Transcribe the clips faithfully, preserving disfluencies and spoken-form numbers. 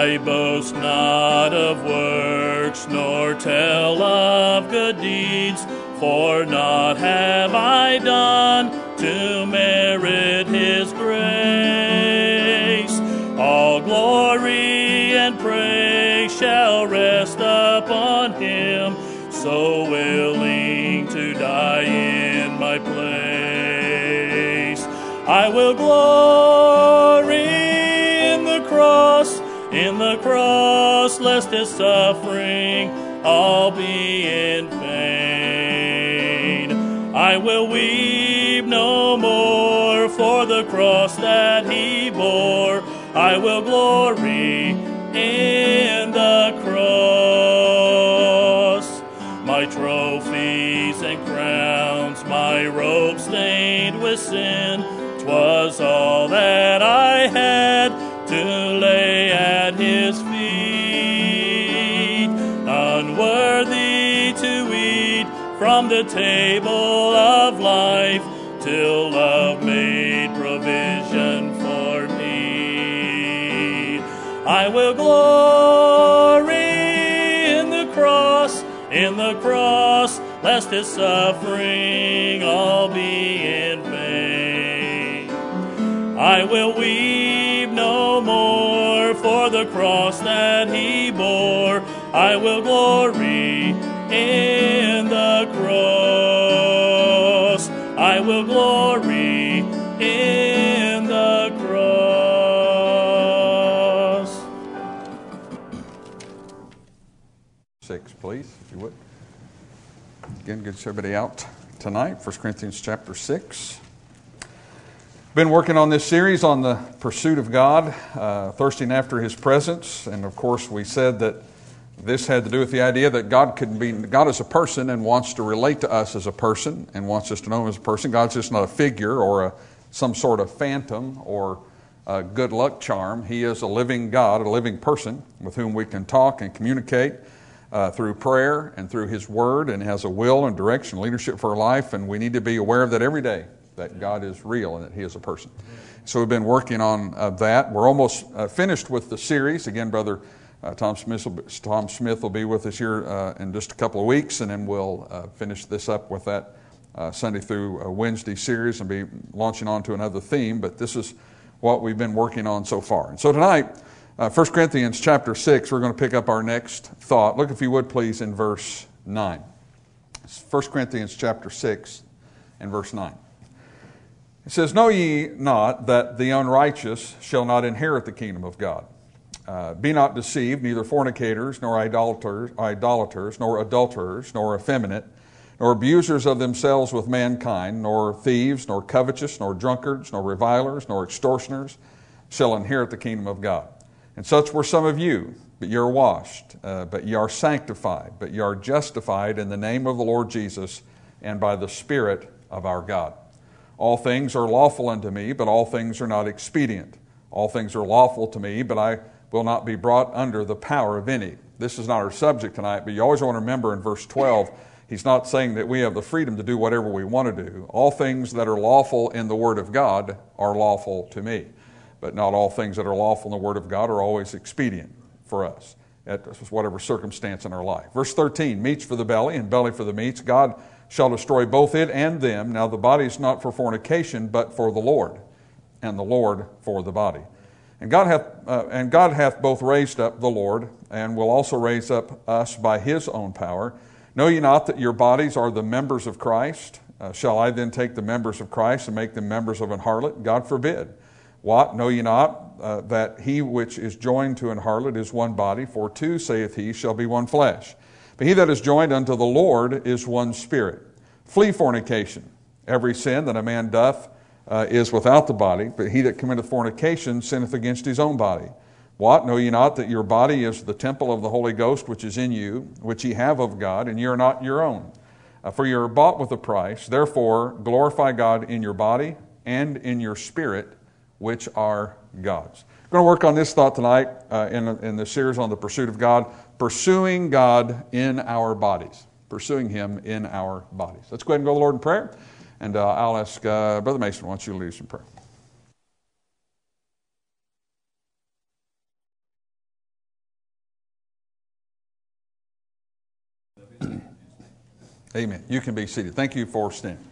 I boast not of works, nor tell of good deeds, for naught have I done to merit His grace. All glory and praise shall rest upon Him, so willing to die in my place. I will glory in the cross, in the cross, lest His suffering all be in vain. I will weep no more for the cross that He bore. I will glory in the cross. My trophies and crowns, my robe stained with sin, 'twas all that I had to lay at His feet. Unworthy to eat from the table of life, till love made provision for me. I will glory in the cross, in the cross, lest His suffering all be in vain. I will weep no more for the cross that He bore. I will glory in the cross. I will glory in the cross. Six, please, if you would. Again, good to see everybody out tonight. First Corinthians chapter six. Been working on this series on the pursuit of God, uh, thirsting after His presence. And of course, we said that this had to do with the idea that God could be, God is a person and wants to relate to us as a person and wants us to know Him as a person. God's just not a figure or a, some sort of phantom or a good luck charm. He is a living God, a living person with whom we can talk and communicate uh, through prayer and through His Word, and has a will and direction, leadership for our life, and we need to be aware of that every day, that God is real and that He is a person. So we've been working on uh, that. We're almost uh, finished with the series. Again, Brother uh, Tom Smith will be, Tom Smith will be with us here uh, in just a couple of weeks, and then we'll uh, finish this up with that uh, Sunday through uh, Wednesday series and be launching on to another theme. But this is what we've been working on so far. And so tonight, uh, First Corinthians chapter six, we're going to pick up our next thought. Look, if you would, please, in verse nine. First Corinthians chapter six and verse nine. It says, "Know ye not that the unrighteous shall not inherit the kingdom of God? Uh, be not deceived, neither fornicators, nor idolaters, idolaters, nor adulterers, nor effeminate, nor abusers of themselves with mankind, nor thieves, nor covetous, nor drunkards, nor revilers, nor extortioners shall inherit the kingdom of God. And such were some of you, but ye are washed, uh, but ye are sanctified, but ye are justified in the name of the Lord Jesus and by the Spirit of our God. All things are lawful unto me, but all things are not expedient. All things are lawful to me, but I will not be brought under the power of any." This is not our subject tonight, but you always want to remember in verse twelve, he's not saying that we have the freedom to do whatever we want to do. All things that are lawful in the Word of God are lawful to me, but not all things that are lawful in the Word of God are always expedient for us at whatever circumstance in our life. Verse thirteen, "Meats for the belly and belly for the meats. God shall destroy both it and them. Now the body is not for fornication, but for the Lord, and the Lord for the body. And God hath uh, and God hath both raised up the Lord, and will also raise up us by His own power. Know ye not that your bodies are the members of Christ? Uh, shall I then take the members of Christ and make them members of an harlot? God forbid. What? Know ye not uh, that he which is joined to an harlot is one body? For two, saith he, shall be one flesh. But he that is joined unto the Lord is one spirit. Flee fornication. Every sin that a man doth uh, is without the body, but he that committeth fornication sinneth against his own body. What? Know ye not that your body is the temple of the Holy Ghost which is in you, which ye have of God, and ye are not your own? Uh, for ye are bought with a price. Therefore glorify God in your body and in your spirit, which are God's." I'm going to work on this thought tonight uh, in, in the series on the pursuit of God. Pursuing God in our bodies. Pursuing Him in our bodies. Let's go ahead and go to the Lord in prayer. And uh, I'll ask uh, Brother Mason, why don't you lead us in prayer? Amen. You can be seated. Thank you for standing.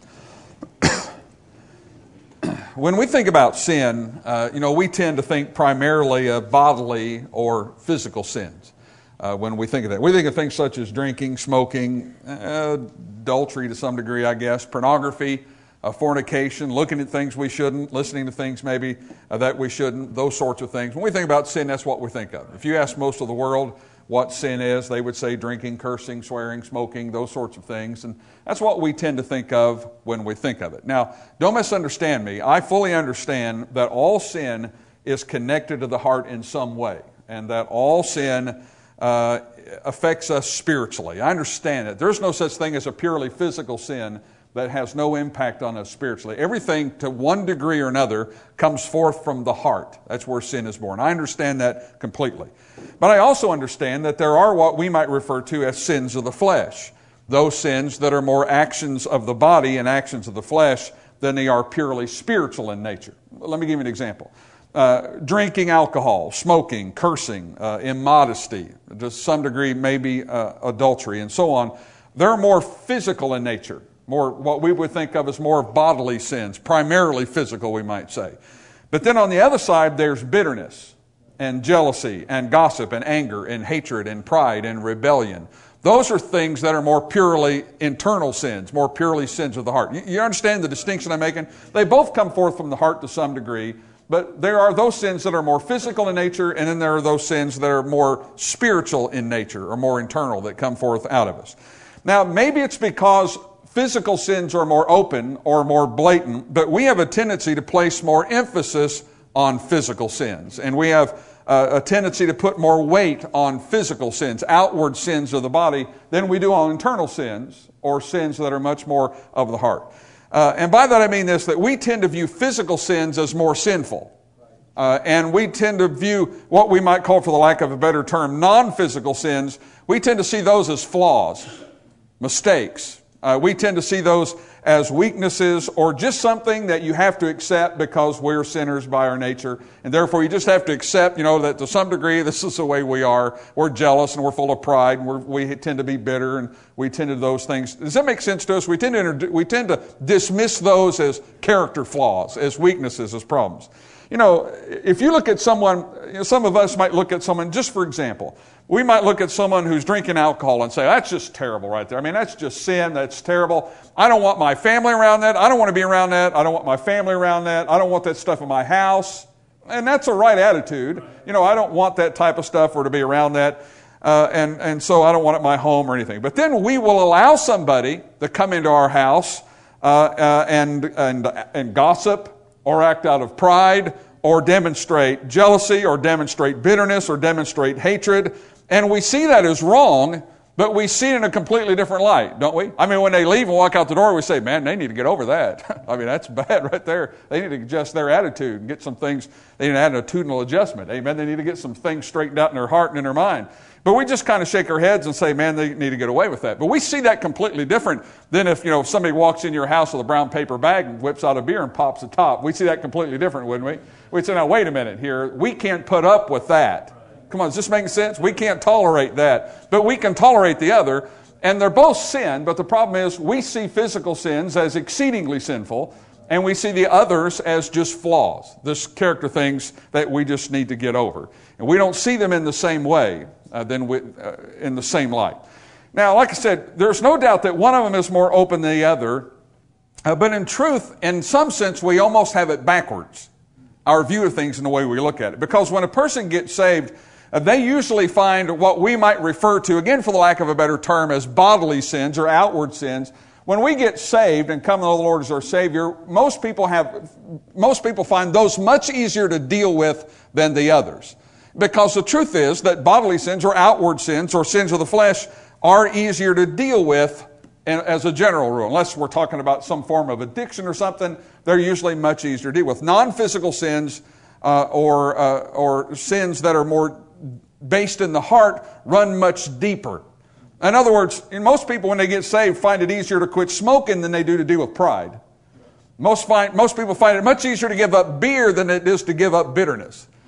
When we think about sin, uh, you know, we tend to think primarily of bodily or physical sins. Uh, when we think of that, we think of things such as drinking, smoking, uh, adultery to some degree, I guess, pornography, uh, fornication, looking at things we shouldn't, listening to things maybe uh, that we shouldn't, those sorts of things. When we think about sin, that's what we think of. If you ask most of the world what sin is, they would say drinking, cursing, swearing, smoking, those sorts of things. And that's what we tend to think of when we think of it. Now, don't misunderstand me. I fully understand that all sin is connected to the heart in some way, and that all sin uh, affects us spiritually. I understand it. There's no such thing as a purely physical sin that has no impact on us spiritually. Everything, to one degree or another, comes forth from the heart. That's where sin is born. I understand that completely. But I also understand that there are what we might refer to as sins of the flesh. Those sins that are more actions of the body and actions of the flesh than they are purely spiritual in nature. Let me give you an example. Uh, drinking alcohol, smoking, cursing, uh, immodesty, to some degree maybe uh, adultery, and so on. They're more physical in nature. More what we would think of as more bodily sins, primarily physical, we might say. But then on the other side, there's bitterness and jealousy and gossip and anger and hatred and pride and rebellion. Those are things that are more purely internal sins, more purely sins of the heart. You, you understand the distinction I'm making? They both come forth from the heart to some degree, but there are those sins that are more physical in nature, and then there are those sins that are more spiritual in nature or more internal that come forth out of us. Now, maybe it's because physical sins are more open or more blatant, but we have a tendency to place more emphasis on physical sins. And we have uh, a tendency to put more weight on physical sins, outward sins of the body, than we do on internal sins or sins that are much more of the heart. Uh, and by that I mean this, that we tend to view physical sins as more sinful. Uh, and we tend to view what we might call, for the lack of a better term, non-physical sins. We tend to see those as flaws, mistakes. Uh, we tend to see those as weaknesses or just something that you have to accept because we're sinners by our nature. And therefore you just have to accept, you know, that to some degree this is the way we are. We're jealous and we're full of pride and we're, we tend to be bitter and we tend to do those things. Does that make sense to us? We tend to, inter- we tend to dismiss those as character flaws, as weaknesses, as problems. You know, if you look at someone, you know, some of us might look at someone, just for example, we might look at someone who's drinking alcohol and say, that's just terrible right there. I mean, that's just sin. That's terrible. I don't want my family around that. I don't want to be around that. I don't want my family around that. I don't want that stuff in my house. And that's a right attitude. You know, I don't want that type of stuff or to be around that. Uh, and, and so I don't want it in my home or anything. But then we will allow somebody to come into our house uh, uh, and, and, and gossip, or act out of pride, or demonstrate jealousy, or demonstrate bitterness, or demonstrate hatred. And we see that as wrong, but we see it in a completely different light, don't we? I mean, when they leave and walk out the door, we say, man, they need to get over that. I mean, that's bad right there. They need to adjust their attitude and get some things, they need an attitudinal adjustment. Amen. They need to get some things straightened out in their heart and in their mind. But we just kind of shake our heads and say, man, they need to get away with that. But we see that completely different than if, you know, if somebody walks in your house with a brown paper bag and whips out a beer and pops the top. We see that completely different, wouldn't we? We'd say, now, wait a minute here. We can't put up with that. Come on, is this making sense? We can't tolerate that. But we can tolerate the other. And they're both sin, but the problem is we see physical sins as exceedingly sinful, and we see the others as just flaws, this character things that we just need to get over. And we don't see them in the same way, uh, then we, uh, in the same light. Now, like I said, there's no doubt that one of them is more open than the other, uh, but in truth, in some sense, we almost have it backwards, our view of things and the way we look at it. Because when a person gets saved, uh, they usually find what we might refer to, again for the lack of a better term, as bodily sins or outward sins. When we get saved and come to know the Lord as our Savior, most people have, most people find those much easier to deal with than the others. Because the truth is that bodily sins or outward sins or sins of the flesh are easier to deal with as a general rule. Unless we're talking about some form of addiction or something, they're usually much easier to deal with. Non-physical sins uh, or, uh, or sins that are more based in the heart run much deeper. In other words, most people when they get saved find it easier to quit smoking than they do to deal with pride. Most, find, most people find it much easier to give up beer than it is to give up bitterness.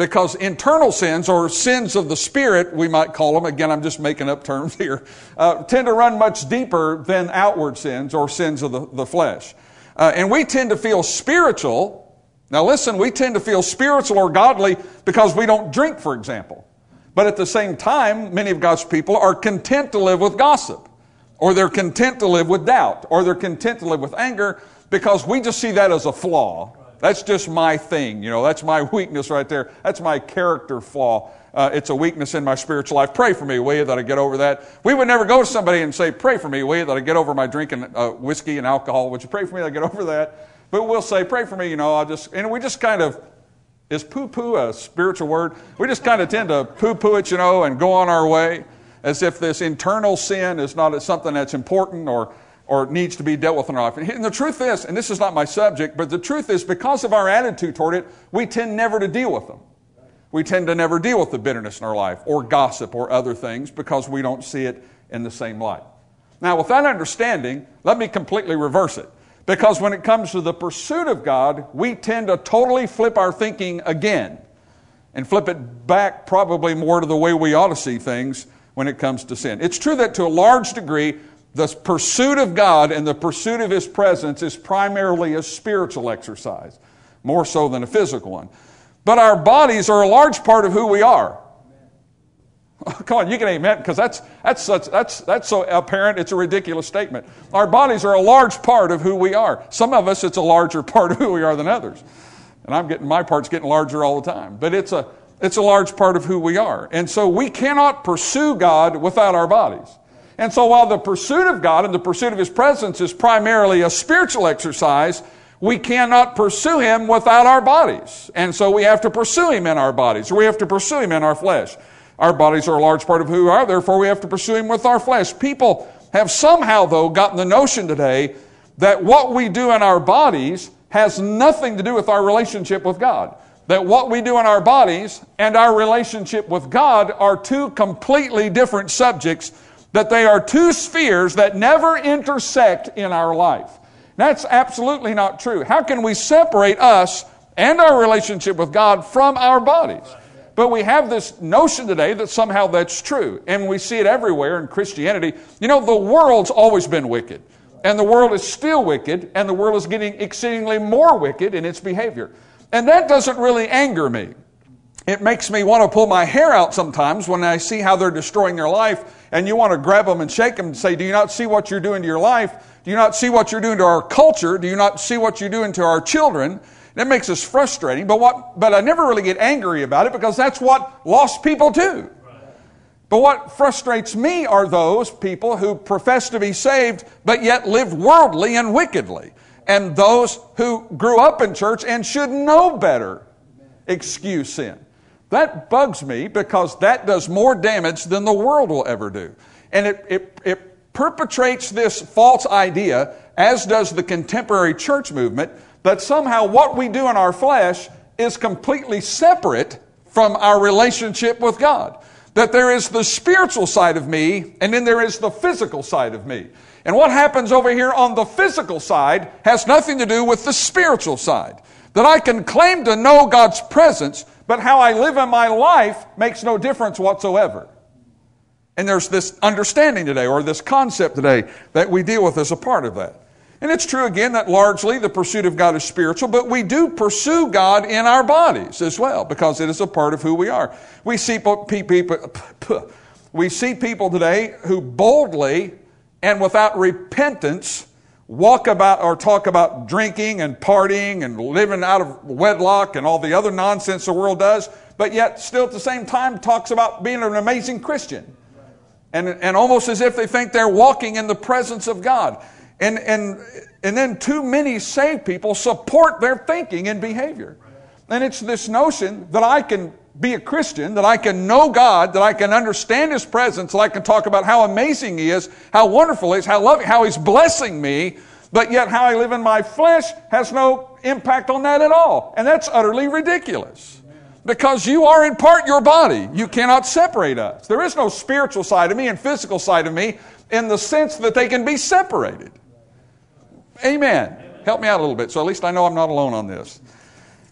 Because internal sins, or sins of the Spirit, we might call them, again, I'm just making up terms here, uh, tend to run much deeper than outward sins or sins of the, the flesh. Uh, and we tend to feel spiritual. Now listen, we tend to feel spiritual or godly because we don't drink, for example. But at the same time, many of God's people are content to live with gossip, or they're content to live with doubt, or they're content to live with anger, because we just see that as a flaw. That's just my thing, you know, that's my weakness right there. That's my character flaw. Uh, it's a weakness in my spiritual life. Pray for me, will you, that I get over that? We would never go to somebody and say, pray for me, will you, that I get over my drinking uh, whiskey and alcohol. Would you pray for me that I get over that? But we'll say, pray for me, you know, I'll just, and we just kind of, is poo-poo a spiritual word? We just kind of tend to poo-poo it, you know, and go on our way as if this internal sin is not something that's important or or needs to be dealt with in our life. And the truth is, and this is not my subject, but the truth is, because of our attitude toward it, we tend never to deal with them. We tend to never deal with the bitterness in our life, or gossip, or other things, because we don't see it in the same light. Now, with that understanding, let me completely reverse it. Because when it comes to the pursuit of God, we tend to totally flip our thinking again, and flip it back probably more to the way we ought to see things when it comes to sin. It's true that to a large degree, the pursuit of God and the pursuit of His presence is primarily a spiritual exercise, more so than a physical one. But our bodies are a large part of who we are. Come on, you can amen, because that's that's such, that's that's so apparent. It's a ridiculous statement. Our bodies are a large part of who we are. Some of us, it's a larger part of who we are than others, and I'm getting my part's getting larger all the time. But it's a it's a large part of who we are, and so we cannot pursue God without our bodies. And so while the pursuit of God and the pursuit of His presence is primarily a spiritual exercise, we cannot pursue Him without our bodies. And so we have to pursue Him in our bodies, or we have to pursue Him in our flesh. Our bodies are a large part of who we are, therefore we have to pursue Him with our flesh. People have somehow, though, gotten the notion today that what we do in our bodies has nothing to do with our relationship with God. That what we do in our bodies and our relationship with God are two completely different subjects, that they are two spheres that never intersect in our life. That's absolutely not true. How can we separate us and our relationship with God from our bodies? But we have this notion today that somehow that's true, and we see it everywhere in Christianity. You know, the world's always been wicked, and the world is still wicked, and the world is getting exceedingly more wicked in its behavior. And that doesn't really anger me. It makes me want to pull my hair out sometimes when I see how they're destroying their life, and you want to grab them and shake them and say, do you not see what you're doing to your life? Do you not see what you're doing to our culture? Do you not see what you're doing to our children? That makes us frustrating, but what? But I never really get angry about it, because that's what lost people do. But what frustrates me are those people who profess to be saved, but yet live worldly and wickedly. And those who grew up in church and should know better excuse sin. That bugs me, because that does more damage than the world will ever do. And it, it, it perpetrates this false idea, as does the contemporary church movement, that somehow what we do in our flesh is completely separate from our relationship with God. That there is the spiritual side of me, and then there is the physical side of me. And what happens over here on the physical side has nothing to do with the spiritual side. That I can claim to know God's presence, but how I live in my life makes no difference whatsoever. And there's this understanding today, or this concept today, that we deal with as a part of that. And it's true again that largely the pursuit of God is spiritual, but we do pursue God in our bodies as well, because it is a part of who we are. We see people, we see people today who boldly and without repentance walk about or talk about drinking and partying and living out of wedlock and all the other nonsense the world does, but yet still at the same time talks about being an amazing Christian. And, and almost as if they think they're walking in the presence of God. And, and, and then too many saved people support their thinking and behavior. And it's this notion that I can be a Christian, that I can know God, that I can understand His presence, that I can talk about how amazing He is, how wonderful He is, how loving, how He's blessing me, but yet how I live in my flesh has no impact on that at all. And that's utterly ridiculous. Because you are in part your body. You cannot separate us. There is no spiritual side of me and physical side of me in the sense that they can be separated. Amen. Help me out a little bit, so at least I know I'm not alone on this.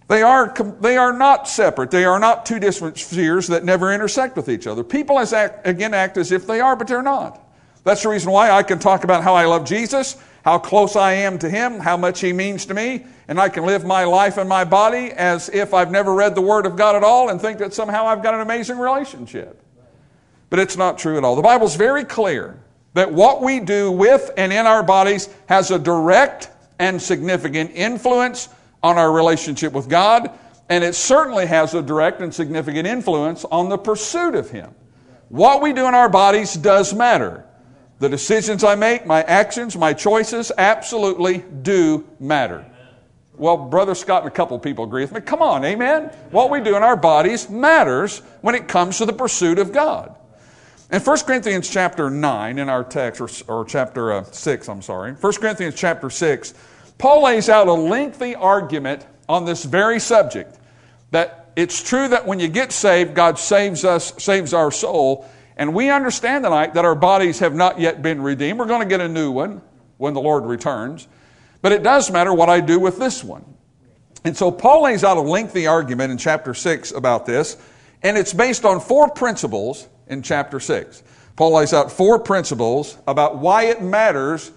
They are, they are not separate. They are not two different spheres that never intersect with each other. People, as act, again, act as if they are, but they're not. That's the reason why I can talk about how I love Jesus, how close I am to Him, how much He means to me, and I can live my life and my body as if I've never read the Word of God at all and think that somehow I've got an amazing relationship. But it's not true at all. The Bible's very clear that what we do with and in our bodies has a direct and significant influence on our relationship with God, and it certainly has a direct and significant influence on the pursuit of Him. What we do in our bodies does matter. The decisions I make, my actions, my choices absolutely do matter. Well, Brother Scott and a couple of people agree with me. Come on, amen? What we do in our bodies matters when it comes to the pursuit of God. In First Corinthians chapter nine in our text, or, or chapter uh, six, I'm sorry, First Corinthians chapter six, Paul lays out a lengthy argument on this very subject, that it's true that when you get saved, God saves us, saves our soul, and we understand tonight that our bodies have not yet been redeemed. We're going to get a new one when the Lord returns, but it does matter what I do with this one. And so Paul lays out a lengthy argument in chapter six about this, and it's based on four principles in chapter six. Paul lays out four principles about why it matters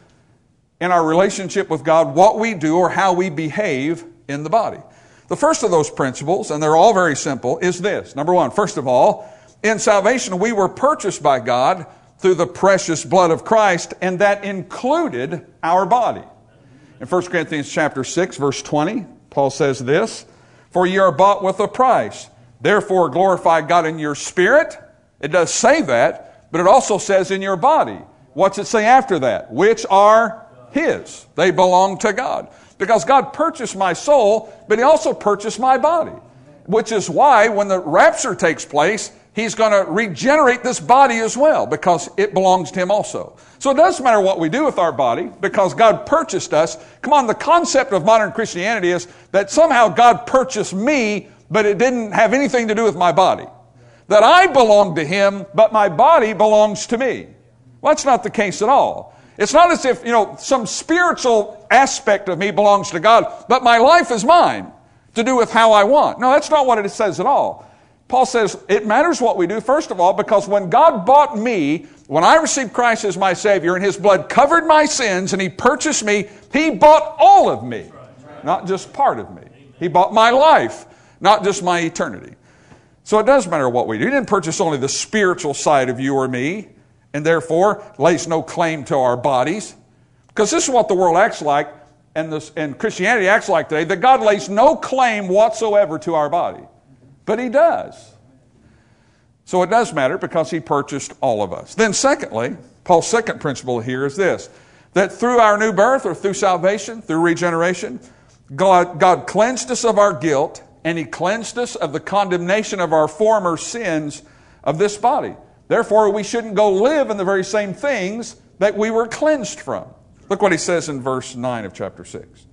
in our relationship with God, what we do or how we behave in the body. The first of those principles, and they're all very simple, is this. Number one, first of all, in salvation we were purchased by God through the precious blood of Christ, and that included our body. In First Corinthians chapter six, verse twenty, Paul says this, "For ye are bought with a price. Therefore glorify God in your spirit." It does say that, but it also says in your body. What's it say after that? Which are His. They belong to God. Because God purchased my soul, but He also purchased my body. Which is why when the rapture takes place, He's going to regenerate this body as well, because it belongs to Him also. So it doesn't matter what we do with our body, because God purchased us. Come on, the concept of modern Christianity is that somehow God purchased me, but it didn't have anything to do with my body. That I belong to Him, but my body belongs to me. Well, that's not the case at all. It's not as if, you know, some spiritual aspect of me belongs to God, but my life is mine to do with how I want. No, that's not what it says at all. Paul says it matters what we do, first of all, because when God bought me, when I received Christ as my Savior and His blood covered my sins and He purchased me, He bought all of me, not just part of me. He bought my life, not just my eternity. So it does matter what we do. He didn't purchase only the spiritual side of you or me, and therefore lays no claim to our bodies. Because this is what the world acts like, and, this, and Christianity acts like today, that God lays no claim whatsoever to our body. But He does. So it does matter because He purchased all of us. Then secondly, Paul's second principle here is this, that through our new birth or through salvation, through regeneration, God, God cleansed us of our guilt, and He cleansed us of the condemnation of our former sins of this body. Therefore, we shouldn't go live in the very same things that we were cleansed from. Look what he says in verse nine of chapter six.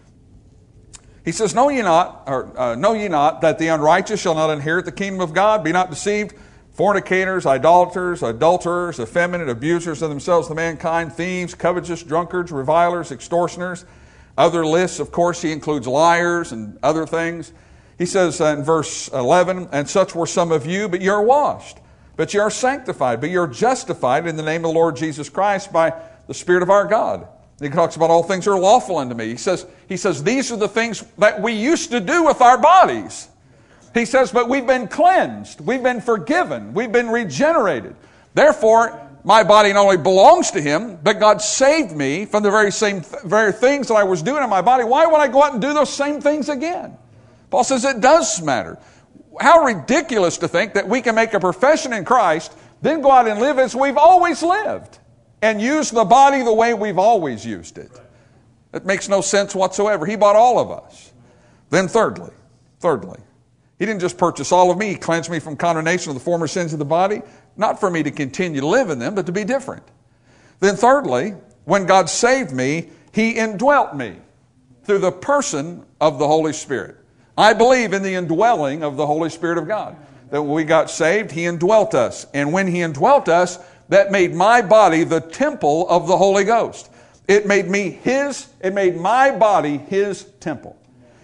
He says, Know ye not, or uh, know ye not that the unrighteous shall not inherit the kingdom of God? Be not deceived. Fornicators, idolaters, adulterers, effeminate, abusers of themselves to mankind, thieves, covetous, drunkards, revilers, extortioners. Other lists, of course, he includes liars and other things. He says uh, in verse eleven, And such were some of you, but ye are washed. But ye are sanctified, but ye are justified in the name of the Lord Jesus Christ by the Spirit of our God. He talks about all things are lawful unto me. He says, he says, these are the things that we used to do with our bodies. He says, but we've been cleansed. We've been forgiven. We've been regenerated. Therefore, my body not only belongs to Him, but God saved me from the very same th- very things that I was doing in my body. Why would I go out and do those same things again? Paul says it does matter. How ridiculous to think that we can make a profession in Christ, then go out and live as we've always lived, and use the body the way we've always used it. It makes no sense whatsoever. He bought all of us. Then thirdly, thirdly, He didn't just purchase all of me. He cleansed me from condemnation of the former sins of the body, not for me to continue to live in them, but to be different. Then thirdly, when God saved me, He indwelt me through the person of the Holy Spirit. I believe in the indwelling of the Holy Spirit of God. That when we got saved, He indwelt us. And when He indwelt us, that made my body the temple of the Holy Ghost. It made me His, it made my body His temple.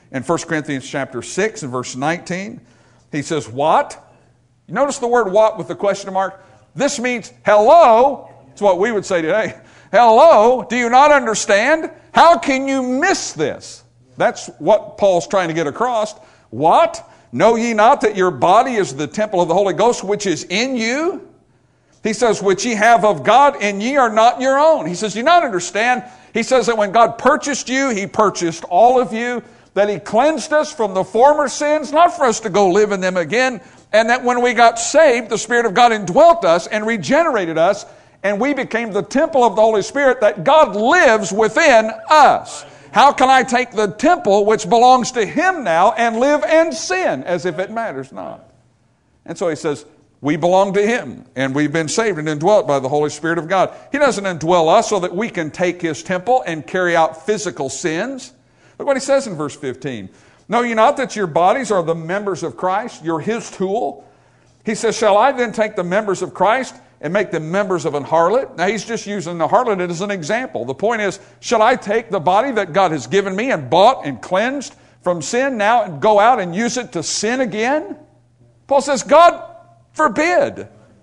in First Corinthians chapter six and verse nineteen. He says, what? You notice the word what with the question mark? This means hello. It's what we would say today. Hello, do you not understand? How can you miss this? That's what Paul's trying to get across. What? Know ye not that your body is the temple of the Holy Ghost which is in you? He says, which ye have of God, and ye are not your own. He says, do you not understand? He says that when God purchased you, He purchased all of you, that He cleansed us from the former sins, not for us to go live in them again, and that when we got saved, the Spirit of God indwelt us and regenerated us, and we became the temple of the Holy Spirit, that God lives within us. How can I take the temple which belongs to Him now and live and sin as if it matters not? And so he says, we belong to Him, and we've been saved and indwelt by the Holy Spirit of God. He doesn't indwell us so that we can take His temple and carry out physical sins. Look what he says in verse fifteen. Know ye not that your bodies are the members of Christ? You're His tool. He says, shall I then take the members of Christ and make them members of an harlot? Now he's just using the harlot as an example. The point is, shall I take the body that God has given me and bought and cleansed from sin now and go out and use it to sin again? Paul says, God forbid.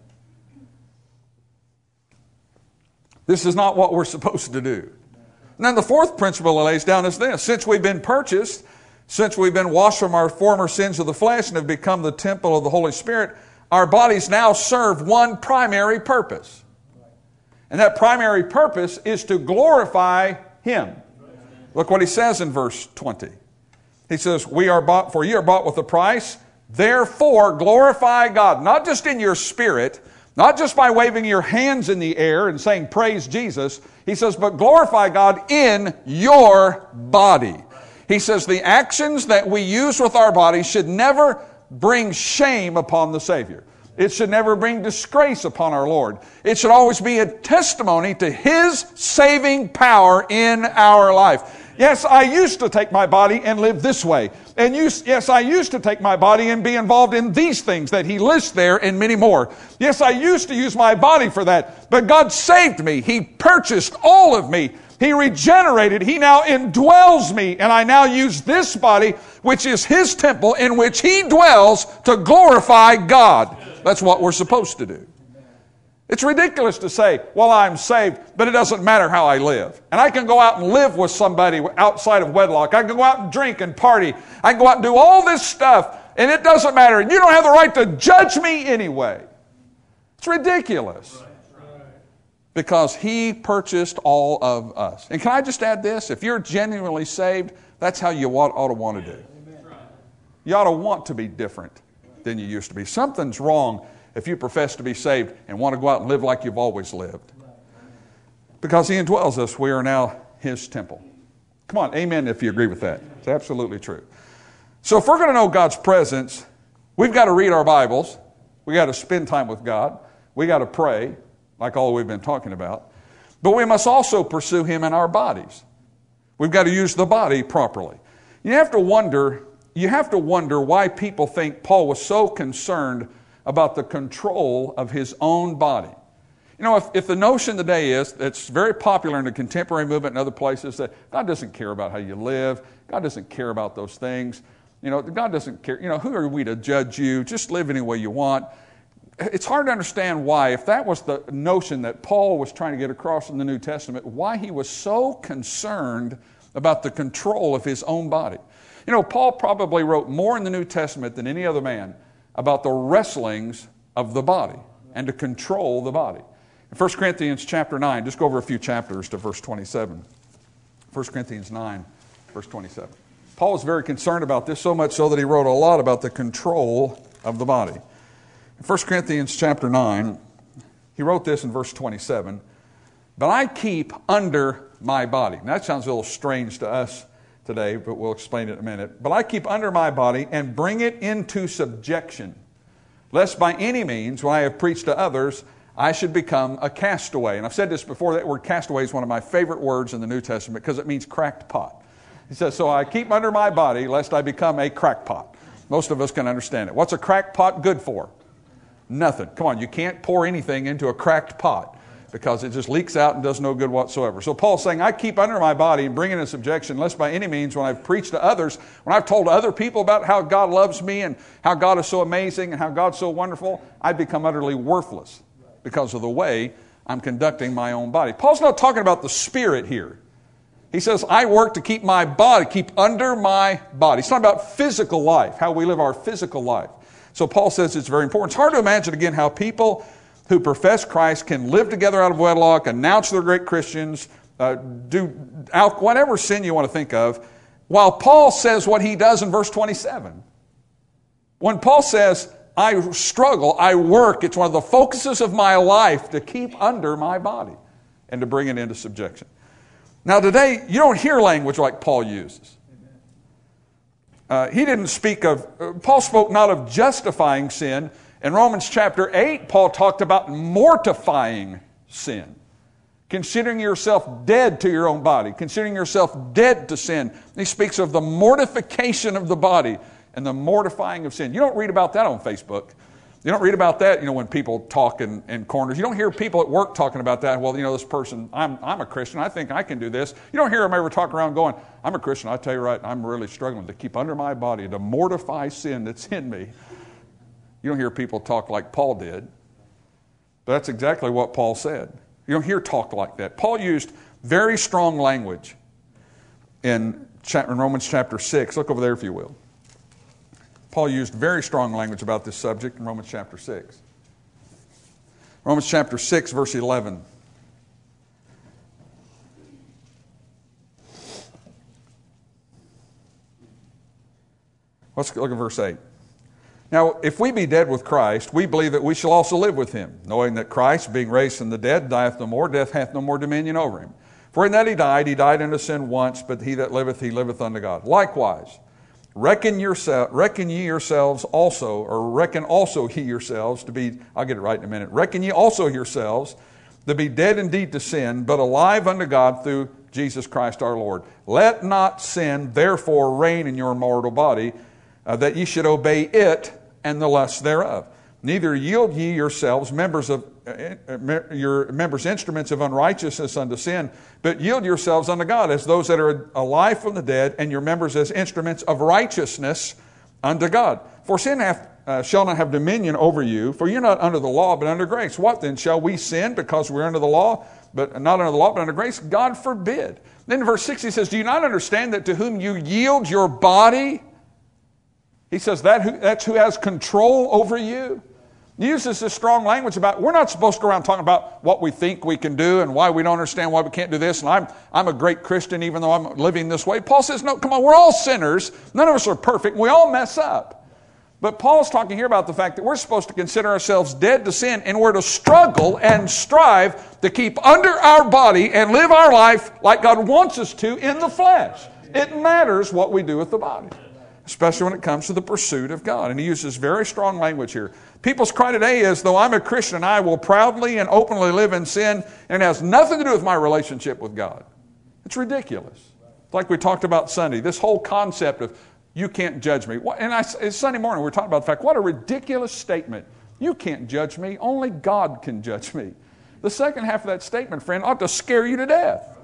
This is not what we're supposed to do. And then the fourth principle he lays down is this. Since we've been purchased, since we've been washed from our former sins of the flesh and have become the temple of the Holy Spirit, our bodies now serve one primary purpose. And that primary purpose is to glorify Him. Look what he says in verse twenty. He says, "We are bought, for ye are bought with a price. Therefore glorify God." Not just in your spirit, not just by waving your hands in the air and saying, "Praise Jesus." He says, but glorify God in your body. He says the actions that we use with our body should never bring shame upon the Savior. It should never bring disgrace upon our Lord. It should always be a testimony to His saving power in our life. Yes, I used to take my body and live this way. And yes, I used to take my body and be involved in these things that he lists there and many more. Yes, I used to use my body for that. But God saved me. He purchased all of me. He regenerated. He now indwells me. And I now use this body, which is His temple, in which He dwells, to glorify God. That's what we're supposed to do. It's ridiculous to say, well, I'm saved, but it doesn't matter how I live. And I can go out and live with somebody outside of wedlock. I can go out and drink and party. I can go out and do all this stuff, and it doesn't matter. And you don't have the right to judge me anyway. It's ridiculous. Because He purchased all of us. And can I just add this? If you're genuinely saved, that's how you ought to want to do. You ought to want to be different than you used to be. Something's wrong if you profess to be saved and want to go out and live like you've always lived. Because He indwells us, we are now His temple. Come on, amen if you agree with that. It's absolutely true. So if we're going to know God's presence, we've got to read our Bibles. We've got to spend time with God. We've got to pray, like all we've been talking about. But we must also pursue Him in our bodies. We've got to use the body properly. You have to wonder, you have to wonder why people think Paul was so concerned about the control of his own body. You know, if, if the notion today is, it's very popular in the contemporary movement and other places, that God doesn't care about how you live, God doesn't care about those things, you know, God doesn't care, you know, who are we to judge you, just live any way you want. It's hard to understand why, if that was the notion that Paul was trying to get across in the New Testament, why he was so concerned about the control of his own body. You know, Paul probably wrote more in the New Testament than any other man about the wrestlings of the body and to control the body. In First Corinthians chapter nine, just go over a few chapters to verse twenty-seven. First Corinthians nine, verse twenty-seven. Paul was very concerned about this, so much so that he wrote a lot about the control of the body. In First Corinthians chapter nine, he wrote this in verse twenty-seven, "But I keep under my body." Now that sounds a little strange to us today, but we'll explain it in a minute. "But I keep under my body and bring it into subjection, lest by any means, when I have preached to others, I should become a castaway." And I've said this before, that word castaway is one of my favorite words in the New Testament because it means cracked pot. He says, so I keep under my body lest I become a crackpot. Most of us can understand it. What's a cracked pot good for? Nothing. Come on, you can't pour anything into a cracked pot. because it just leaks out and does no good whatsoever. So Paul's saying, I keep under my body and bring it in subjection, lest by any means when I've preached to others, when I've told other people about how God loves me and how God is so amazing and how God's so wonderful, I become utterly worthless because of the way I'm conducting my own body. Paul's not talking about the spirit here. He says, I work to keep my body, keep under my body. It's not about physical life, how we live our physical life. So Paul says it's very important. It's hard to imagine, again, how people who profess Christ can live together out of wedlock, announce they're great Christians, uh, do whatever sin you want to think of, while Paul says what he does in verse twenty-seven. When Paul says, I struggle, I work, it's one of the focuses of my life to keep under my body and to bring it into subjection. Now today, you don't hear language like Paul uses. Uh, he didn't speak of, uh, Paul spoke not of justifying sin. In Romans chapter eight, Paul talked about mortifying sin. Considering yourself dead to your own body, considering yourself dead to sin. He speaks of the mortification of the body and the mortifying of sin. You don't read about that on Facebook. You don't read about that, you know, when people talk in, in corners. You don't hear people at work talking about that. Well, you know, this person, I'm, I'm a Christian. I think I can do this. You don't hear them ever talk around going, I'm a Christian. I tell you right, I'm really struggling to keep under my body, to mortify sin that's in me. You don't hear people talk like Paul did. But that's exactly what Paul said. You don't hear talk like that. Paul used very strong language in, in Romans chapter six. Look over there if you will. Paul used very strong language about this subject in Romans chapter six. Romans chapter six, verse eleven. Let's look at verse eight. Now, if we be dead with Christ, we believe that we shall also live with him, knowing that Christ, being raised from the dead, dieth no more, death hath no more dominion over him. For in that he died, he died unto sin once, but he that liveth, he liveth unto God. Likewise, Reckon, yourself, reckon ye yourselves also, or reckon also ye yourselves to be, I'll get it right in a minute. Reckon ye also yourselves to be dead indeed to sin, but alive unto God through Jesus Christ our Lord. Let not sin therefore reign in your mortal body, uh, that ye should obey it and the lusts thereof. Neither yield ye yourselves members of uh, your members instruments of unrighteousness unto sin, but yield yourselves unto God as those that are alive from the dead, and your members as instruments of righteousness unto God. For sin hath, uh, shall not have dominion over you, for you're not under the law, but under grace. What then? Shall we sin because we're under the law, but not under the law, but under grace? God forbid. Then in verse six he says, do you not understand that to whom you yield your body? He says that who, that's who has control over you. He uses this strong language about, we're not supposed to go around talking about what we think we can do and why we don't understand why we can't do this, and I'm, I'm a great Christian even though I'm living this way. Paul says, no, come on, we're all sinners. None of us are perfect. We all mess up. But Paul's talking here about the fact that we're supposed to consider ourselves dead to sin, and we're to struggle and strive to keep under our body and live our life like God wants us to in the flesh. It matters what we do with the body, especially when it comes to the pursuit of God. And he uses very strong language here. People's cry today is, though I'm a Christian, I will proudly and openly live in sin, and it has nothing to do with my relationship with God. It's ridiculous. It's like we talked about Sunday, this whole concept of, you can't judge me. And I, it's Sunday morning, we were talking about the fact, what a ridiculous statement. You can't judge me, only God can judge me. The second half of that statement, friend, ought to scare you to death.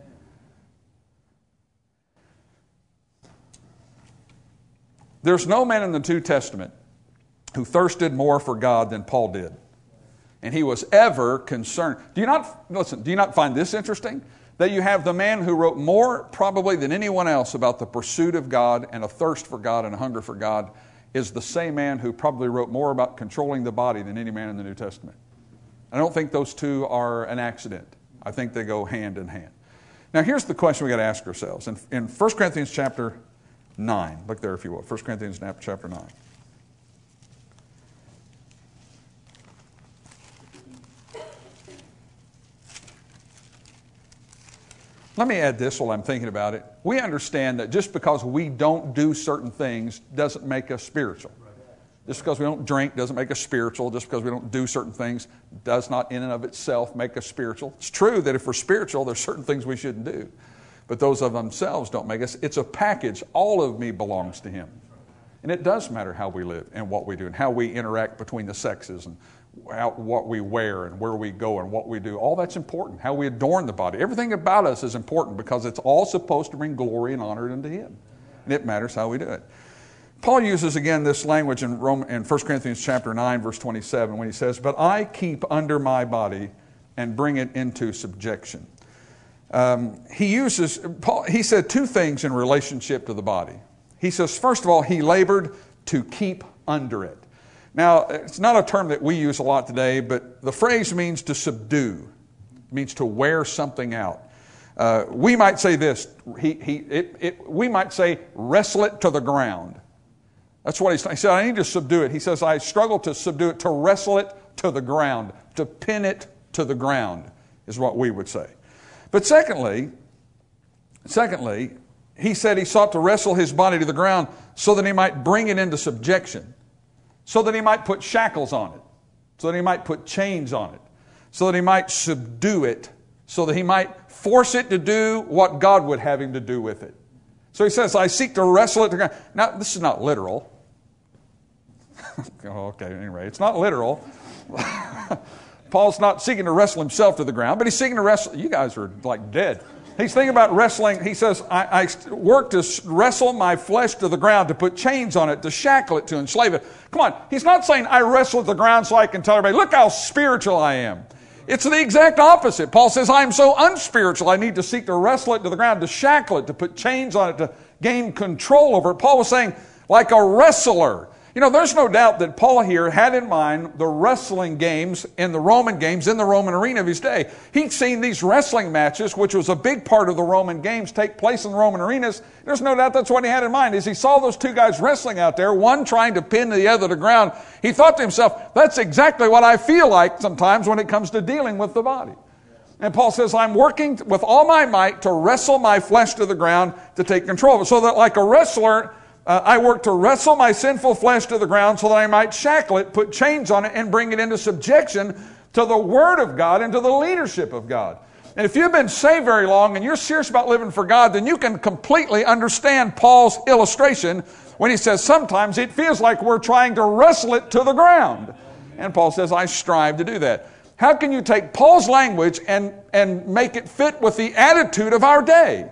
There's no man in the New Testament who thirsted more for God than Paul did. And he was ever concerned. Do you not, listen, do you not find this interesting? That you have the man who wrote more probably than anyone else about the pursuit of God and a thirst for God and a hunger for God is the same man who probably wrote more about controlling the body than any man in the New Testament. I don't think those two are an accident. I think they go hand in hand. Now here's the question we got to ask ourselves. In, in First Corinthians chapter nine, look there if you will, First Corinthians chapter nine. Let me add this while I'm thinking about it. We understand that just because we don't do certain things doesn't make us spiritual. Just because we don't drink doesn't make us spiritual. Just because we don't do certain things does not in and of itself make us spiritual. It's true that if we're spiritual, there's certain things we shouldn't do. But those of themselves don't make us. It's a package. All of me belongs to Him. And it does matter how we live and what we do and how we interact between the sexes and how, what we wear and where we go and what we do. All that's important. How we adorn the body. Everything about us is important because it's all supposed to bring glory and honor unto Him. And it matters how we do it. Paul uses again this language in, Rome, in First Corinthians chapter nine, verse twenty-seven, when he says, "But I keep under my body and bring it into subjection." Um, he uses, Paul, he said two things in relationship to the body. He says, first of all, he labored to keep under it. Now, it's not a term that we use a lot today, but the phrase means to subdue. It means to wear something out. Uh, we might say this, he, he, it, it, we might say, wrestle it to the ground. That's what he's saying. He said, I need to subdue it. He says, I struggle to subdue it, to wrestle it to the ground, to pin it to the ground, is what we would say. But secondly, secondly, he said he sought to wrestle his body to the ground so that he might bring it into subjection, so that he might put shackles on it, so that he might put chains on it, so that he might subdue it, so that he might force it to do what God would have him to do with it. So he says, I seek to wrestle it to the ground. Now, this is not literal. Okay, anyway, it's not literal. Paul's not seeking to wrestle himself to the ground, but he's seeking to wrestle. You guys are like dead. He's thinking about wrestling. He says, I, I work to wrestle my flesh to the ground, to put chains on it, to shackle it, to enslave it. Come on. He's not saying I wrestle at the ground so I can tell everybody, look how spiritual I am. It's the exact opposite. Paul says, I am so unspiritual, I need to seek to wrestle it to the ground, to shackle it, to put chains on it, to gain control over it. Paul was saying, like a wrestler. You know, there's no doubt that Paul here had in mind the wrestling games in the Roman games, in the Roman arena of his day. He'd seen these wrestling matches, which was a big part of the Roman games, take place in the Roman arenas. There's no doubt that's what he had in mind. As he saw those two guys wrestling out there, one trying to pin the other to the ground, he thought to himself, that's exactly what I feel like sometimes when it comes to dealing with the body. And Paul says, I'm working with all my might to wrestle my flesh to the ground, to take control of it. So that like a wrestler, Uh, I work to wrestle my sinful flesh to the ground so that I might shackle it, put chains on it, and bring it into subjection to the Word of God and to the leadership of God. And if you've been saved very long and you're serious about living for God, then you can completely understand Paul's illustration when he says sometimes it feels like we're trying to wrestle it to the ground. And Paul says, I strive to do that. How can you take Paul's language and, and make it fit with the attitude of our day?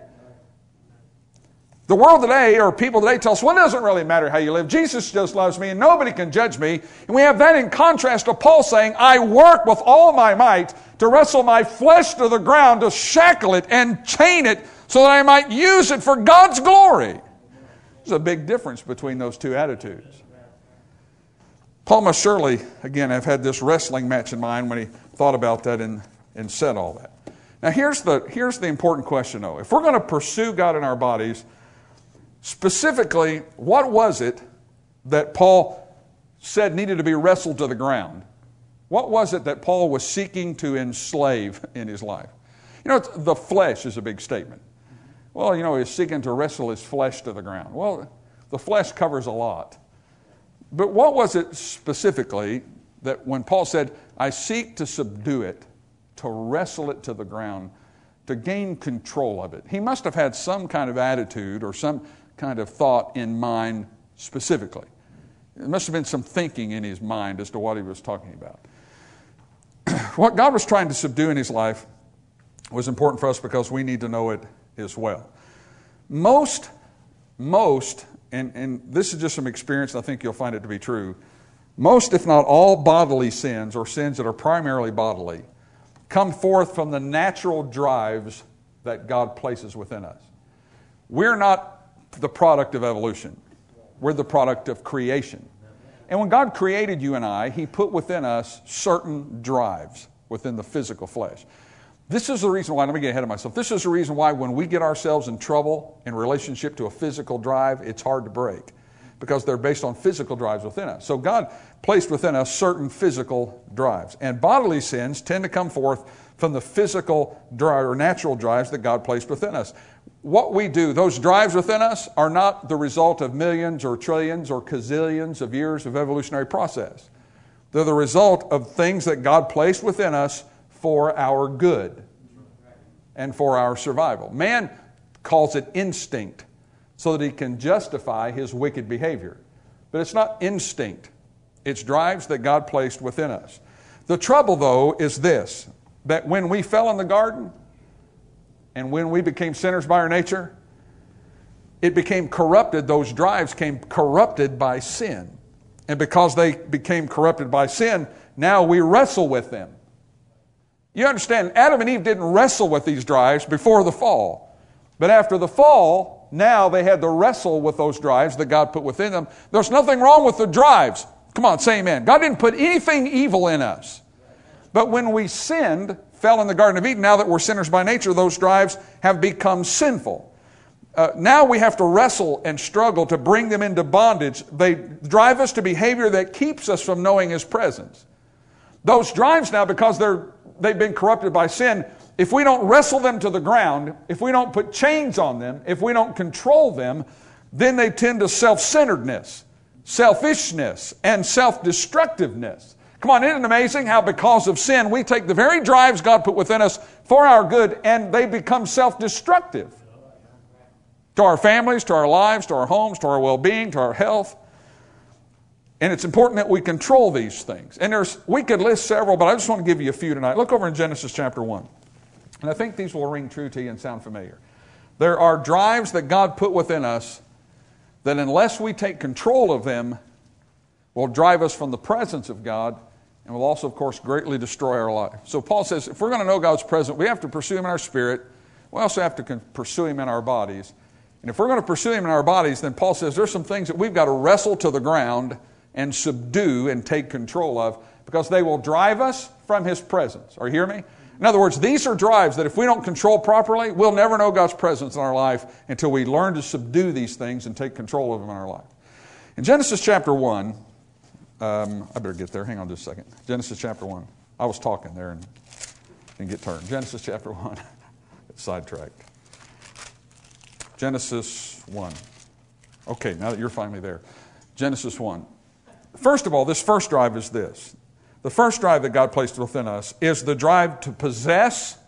The world today, or people today, tell us, well, it doesn't really matter how you live. Jesus just loves me and nobody can judge me. And we have that in contrast to Paul saying, I work with all my might to wrestle my flesh to the ground, to shackle it and chain it so that I might use it for God's glory. There's a big difference between those two attitudes. Paul must surely, again, have had this wrestling match in mind when he thought about that and, and said all that. Now, here's the, here's the important question, though. If we're going to pursue God in our bodies, specifically, what was it that Paul said needed to be wrestled to the ground? What was it that Paul was seeking to enslave in his life? You know, the flesh is a big statement. Well, you know, he's seeking to wrestle his flesh to the ground. Well, the flesh covers a lot. But what was it specifically that when Paul said, I seek to subdue it, to wrestle it to the ground, to gain control of it? He must have had some kind of attitude or some kind of thought in mind specifically. There must have been some thinking in his mind as to what he was talking about. What God was trying to subdue in his life was important for us because we need to know it as well. Most, most, and, and this is just some experience, I think you'll find it to be true, most, if not all, bodily sins, or sins that are primarily bodily, come forth from the natural drives that God places within us. We're not the product of evolution. We're the product of creation. And when God created you and I, He put within us certain drives within the physical flesh. This is the reason why, let me get ahead of myself, this is the reason why when we get ourselves in trouble in relationship to a physical drive, it's hard to break. Because they're based on physical drives within us. So God placed within us certain physical drives. And bodily sins tend to come forth from the physical drive or natural drives that God placed within us. What we do, those drives within us, are not the result of millions or trillions or gazillions of years of evolutionary process. They're the result of things that God placed within us for our good and for our survival. Man calls it instinct so that he can justify his wicked behavior. But it's not instinct. It's drives that God placed within us. The trouble, though, is this, that when we fell in the garden and when we became sinners by our nature, it became corrupted. Those drives came corrupted by sin. And because they became corrupted by sin, now we wrestle with them. You understand, Adam and Eve didn't wrestle with these drives before the fall. But after the fall, now they had to wrestle with those drives that God put within them. There's nothing wrong with the drives. Come on, say amen. God didn't put anything evil in us. But when we sinned, fell in the Garden of Eden, now that we're sinners by nature, those drives have become sinful. Uh, now we have to wrestle and struggle to bring them into bondage. They drive us to behavior that keeps us from knowing His presence. Those drives now, because they're, they've been corrupted by sin, if we don't wrestle them to the ground, if we don't put chains on them, if we don't control them, then they tend to self-centeredness, selfishness, and self-destructiveness. Come on, isn't it amazing how because of sin, we take the very drives God put within us for our good, and they become self-destructive. To our families, to our lives, to our homes, to our well-being, to our health. And it's important that we control these things. And there's we could list several, but I just want to give you a few tonight. Look over in Genesis chapter one. And I think these will ring true to you and sound familiar. There are drives that God put within us that unless we take control of them, will drive us from the presence of God and will also, of course, greatly destroy our life. So Paul says, if we're going to know God's presence, we have to pursue Him in our spirit. We also have to pursue Him in our bodies. And if we're going to pursue Him in our bodies, then Paul says there's some things that we've got to wrestle to the ground and subdue and take control of because they will drive us from His presence. Are you hearing me? In other words, these are drives that if we don't control properly, we'll never know God's presence in our life until we learn to subdue these things and take control of them in our life. In Genesis chapter one, um, I better get there. Hang on just a second. Genesis chapter one. I was talking there and didn't get turned. Genesis chapter one. It's sidetracked. Genesis one. Okay, now that you're finally there. Genesis one. First of all, this first drive is this. The first drive that God placed within us is the drive to possess,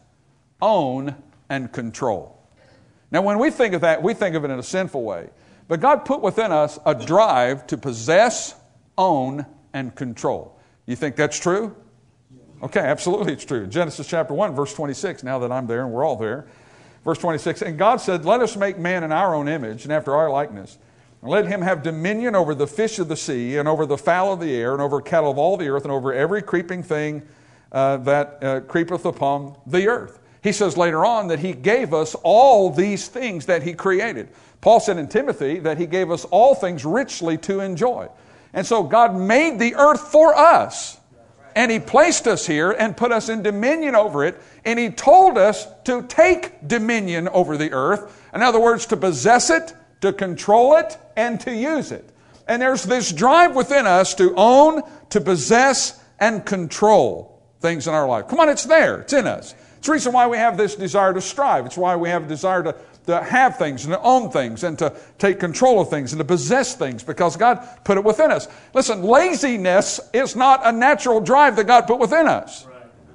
own, and control. Now, when we think of that, we think of it in a sinful way. But God put within us a drive to possess, own, and control. You think that's true? Okay, absolutely it's true. Genesis chapter one, verse twenty-six, now that I'm there and we're all there. Verse twenty-six, and God said, let us make man in our own image and after our likeness. And let him have dominion over the fish of the sea and over the fowl of the air and over cattle of all the earth and over every creeping thing uh, that uh, creepeth upon the earth. He says later on that He gave us all these things that He created. Paul said in Timothy that He gave us all things richly to enjoy. And so God made the earth for us. And He placed us here and put us in dominion over it. And He told us to take dominion over the earth. In other words, to possess it, to control it, and to use it. And there's this drive within us to own, to possess, and control things in our life. Come on, it's there. It's in us. It's the reason why we have this desire to strive. It's why we have a desire to, to have things and to own things and to take control of things and to possess things because God put it within us. Listen, laziness is not a natural drive that God put within us.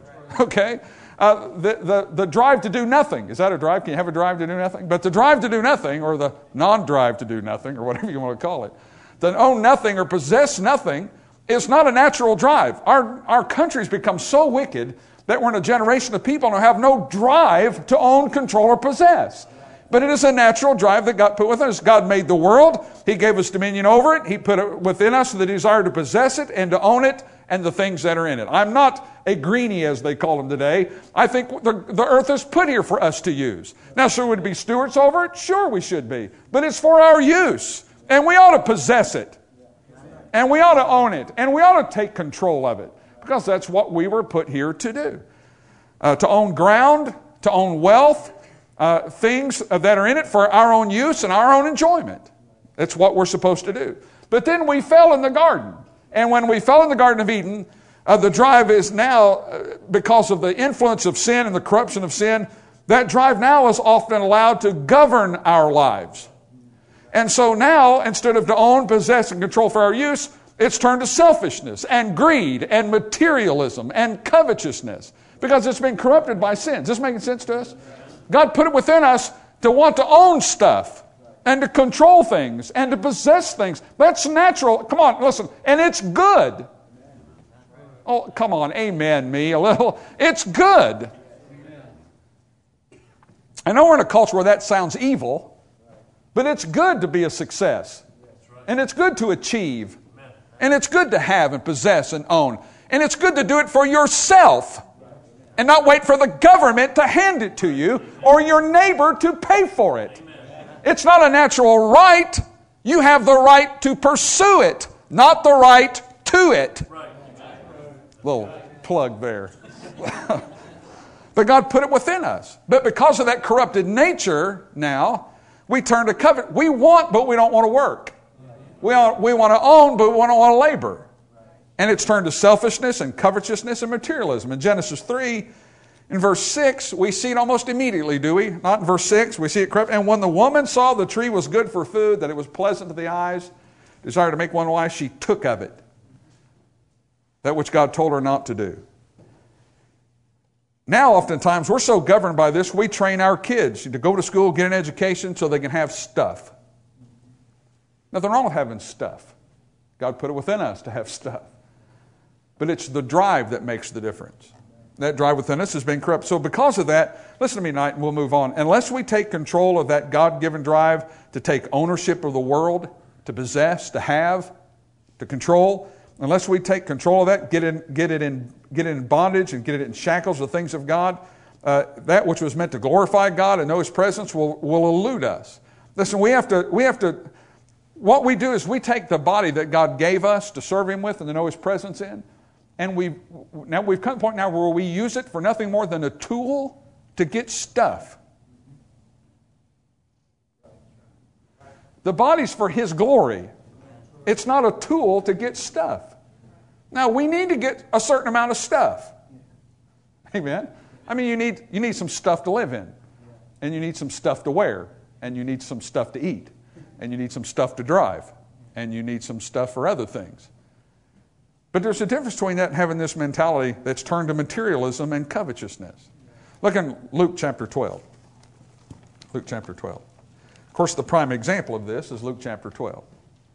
Okay? Uh, the, the, the drive to do nothing. Is that a drive? Can you have a drive to do nothing? But the drive to do nothing, or the non-drive to do nothing, or whatever you want to call it, to own nothing or possess nothing is not a natural drive. Our, our country's become so wicked that we're in a generation of people who have no drive to own, control, or possess. But it is a natural drive that God put within us. God made the world. He gave us dominion over it. He put it within us the desire to possess it and to own it and the things that are in it. I'm not a greenie, as they call them today. I think the, the earth is put here for us to use. Now, should we be stewards over it? Sure, we should be. But it's for our use. And we ought to possess it. And we ought to own it. And we ought to take control of it. Because that's what we were put here to do. Uh, to own ground, to own wealth, uh, things that are in it for our own use and our own enjoyment. That's what we're supposed to do. But then we fell in the garden. And when we fell in the Garden of Eden, uh, the drive is now, uh, because of the influence of sin and the corruption of sin, that drive now is often allowed to govern our lives. And so now, instead of to own, possess, and control for our use, it's turned to selfishness and greed and materialism and covetousness because it's been corrupted by sin. Is this making sense to us? God put it within us to want to own stuff and to control things and to possess things. That's natural. Come on, listen. And it's good. Oh, come on, amen me a little. It's good. I know we're in a culture where that sounds evil, but it's good to be a success. And it's good to achieve. And it's good to have and possess and own. And it's good to do it for yourself and not wait for the government to hand it to you or your neighbor to pay for it. It's not a natural right. You have the right to pursue it, not the right to it. Little plug there. But God put it within us. But because of that corrupted nature now, we turn to covet. We want, but we don't want to work. We, are, we want to own, but we don't want to labor. And it's turned to selfishness and covetousness and materialism. In Genesis three, in verse six, we see it almost immediately, do we? Not in verse six, we see it corrupt. And when the woman saw the tree was good for food, that it was pleasant to the eyes, desired to make one wise, she took of it. That which God told her not to do. Now, oftentimes, we're so governed by this, we train our kids to go to school, get an education so they can have stuff. Nothing wrong with having stuff. God put it within us to have stuff. But it's the drive that makes the difference. That drive within us has been corrupt. So because of that, listen to me tonight and we'll move on. Unless we take control of that God-given drive to take ownership of the world, to possess, to have, to control, unless we take control of that, get, in, get, it, in, get it in bondage and get it in shackles of things of God, uh, that which was meant to glorify God and know His presence will, will elude us. Listen, we have to, we have to, what we do is we take the body that God gave us to serve Him with and to know His presence in, and we've, now we've come to the point now where we use it for nothing more than a tool to get stuff. The body's for His glory. It's not a tool to get stuff. Now, we need to get a certain amount of stuff. Amen? I mean, you need, you need some stuff to live in. And you need some stuff to wear. And you need some stuff to eat. And you need some stuff to drive. And you need some stuff for other things. But there's a difference between that and having this mentality that's turned to materialism and covetousness. Look in Luke chapter twelve. Luke chapter twelve. Of course, the prime example of this is Luke chapter twelve.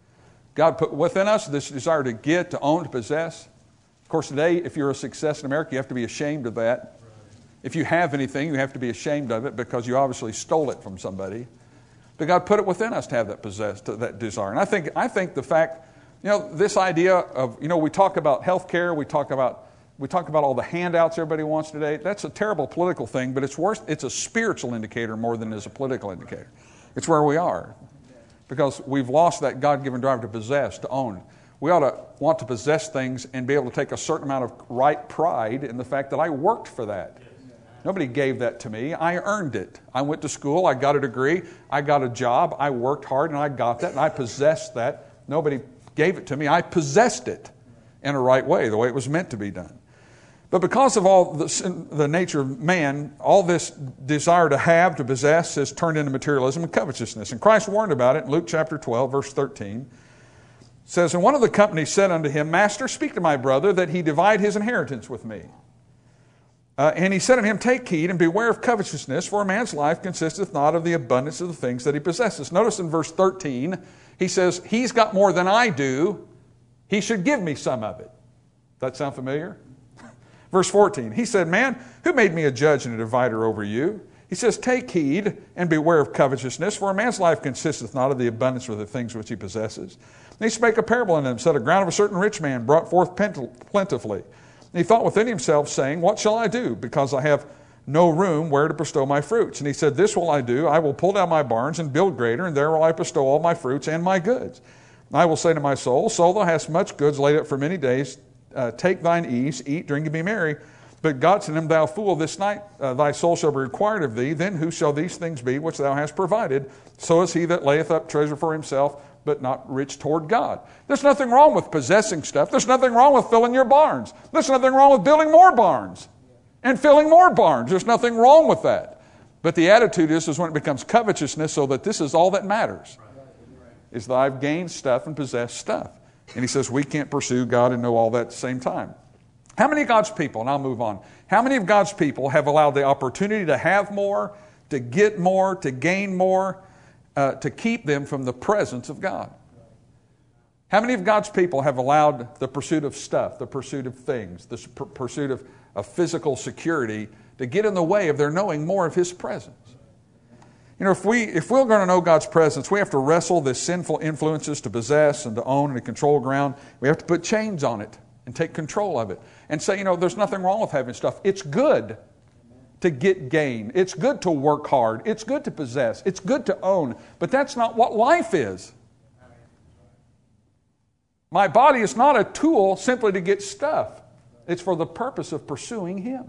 God put within us this desire to get, to own, to possess. Of course, today, if you're a success in America, you have to be ashamed of that. If you have anything, you have to be ashamed of it because you obviously stole it from somebody. But God put it within us to have that possess, to that desire. And I think, I think the fact, you know, this idea of, you know, we talk about health care, we talk about, we talk about all the handouts everybody wants today. That's a terrible political thing, but it's worse. It's a spiritual indicator more than it is a political indicator. It's where we are. Because we've lost that God-given drive to possess, to own. We ought to want to possess things and be able to take a certain amount of right pride in the fact that I worked for that. Nobody gave that to me. I earned it. I went to school. I got a degree. I got a job. I worked hard and I got that and I possessed that. Nobody gave it to me. I possessed it in a right way, the way it was meant to be done. But because of all the, the nature of man, all this desire to have, to possess, has turned into materialism and covetousness. And Christ warned about it in Luke chapter twelve, verse thirteen. It says, and one of the company said unto him, Master, speak to my brother that he divide his inheritance with me. Uh, and he said unto him, Take heed and beware of covetousness, for a man's life consisteth not of the abundance of the things that he possesses. Notice in verse thirteen, he says, He's got more than I do. He should give me some of it. That sound familiar? Verse fourteen, he said, Man, who made me a judge and a divider over you? He says, Take heed and beware of covetousness, for a man's life consisteth not of the abundance of the things which he possesses. And he spake a parable unto them, said, A ground of a certain rich man brought forth plentifully. And he thought within himself, saying, What shall I do? Because I have no room where to bestow my fruits. And he said, This will I do. I will pull down my barns and build greater, and there will I bestow all my fruits and my goods. And I will say to my soul, Soul, thou hast much goods laid up for many days. Uh, take thine ease, eat, drink, and be merry. But God said to him, Thou fool, this night uh, thy soul shall be required of thee. Then who shall these things be which thou hast provided? So is he that layeth up treasure for himself, but not rich toward God. There's nothing wrong with possessing stuff. There's nothing wrong with filling your barns. There's nothing wrong with building more barns and filling more barns. There's nothing wrong with that. But the attitude is, is when it becomes covetousness, so that this is all that matters, is that I've gained stuff and possessed stuff. And he says we can't pursue God and know all that at the same time. How many of God's people, and I'll move on, how many of God's people have allowed the opportunity to have more, to get more, to gain more, uh, to keep them from the presence of God? How many of God's people have allowed the pursuit of stuff, the pursuit of things, the pursuit of, of physical security to get in the way of their knowing more of His presence? You know, if, we, if we're going to know God's presence, we have to wrestle the sinful influences to possess and to own and to control ground. We have to put chains on it and take control of it and say, you know, there's nothing wrong with having stuff. It's good to get gain. It's good to work hard. It's good to possess. It's good to own. But that's not what life is. My body is not a tool simply to get stuff. It's for the purpose of pursuing Him.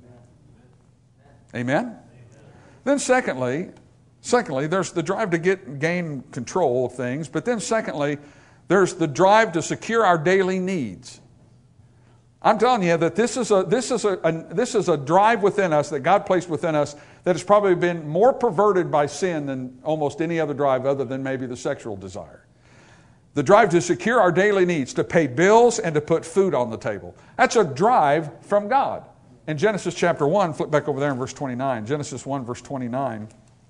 Amen? Amen. Then secondly, secondly, there's the drive to get gain control of things. But then secondly, there's the drive to secure our daily needs. I'm telling you that this is a this is a, a this is a drive within us that God placed within us that has probably been more perverted by sin than almost any other drive other than maybe the sexual desire. The drive to secure our daily needs, to pay bills and to put food on the table. That's a drive from God. In Genesis chapter one, flip back over there in verse twenty-nine. Genesis one, verse twenty-nine.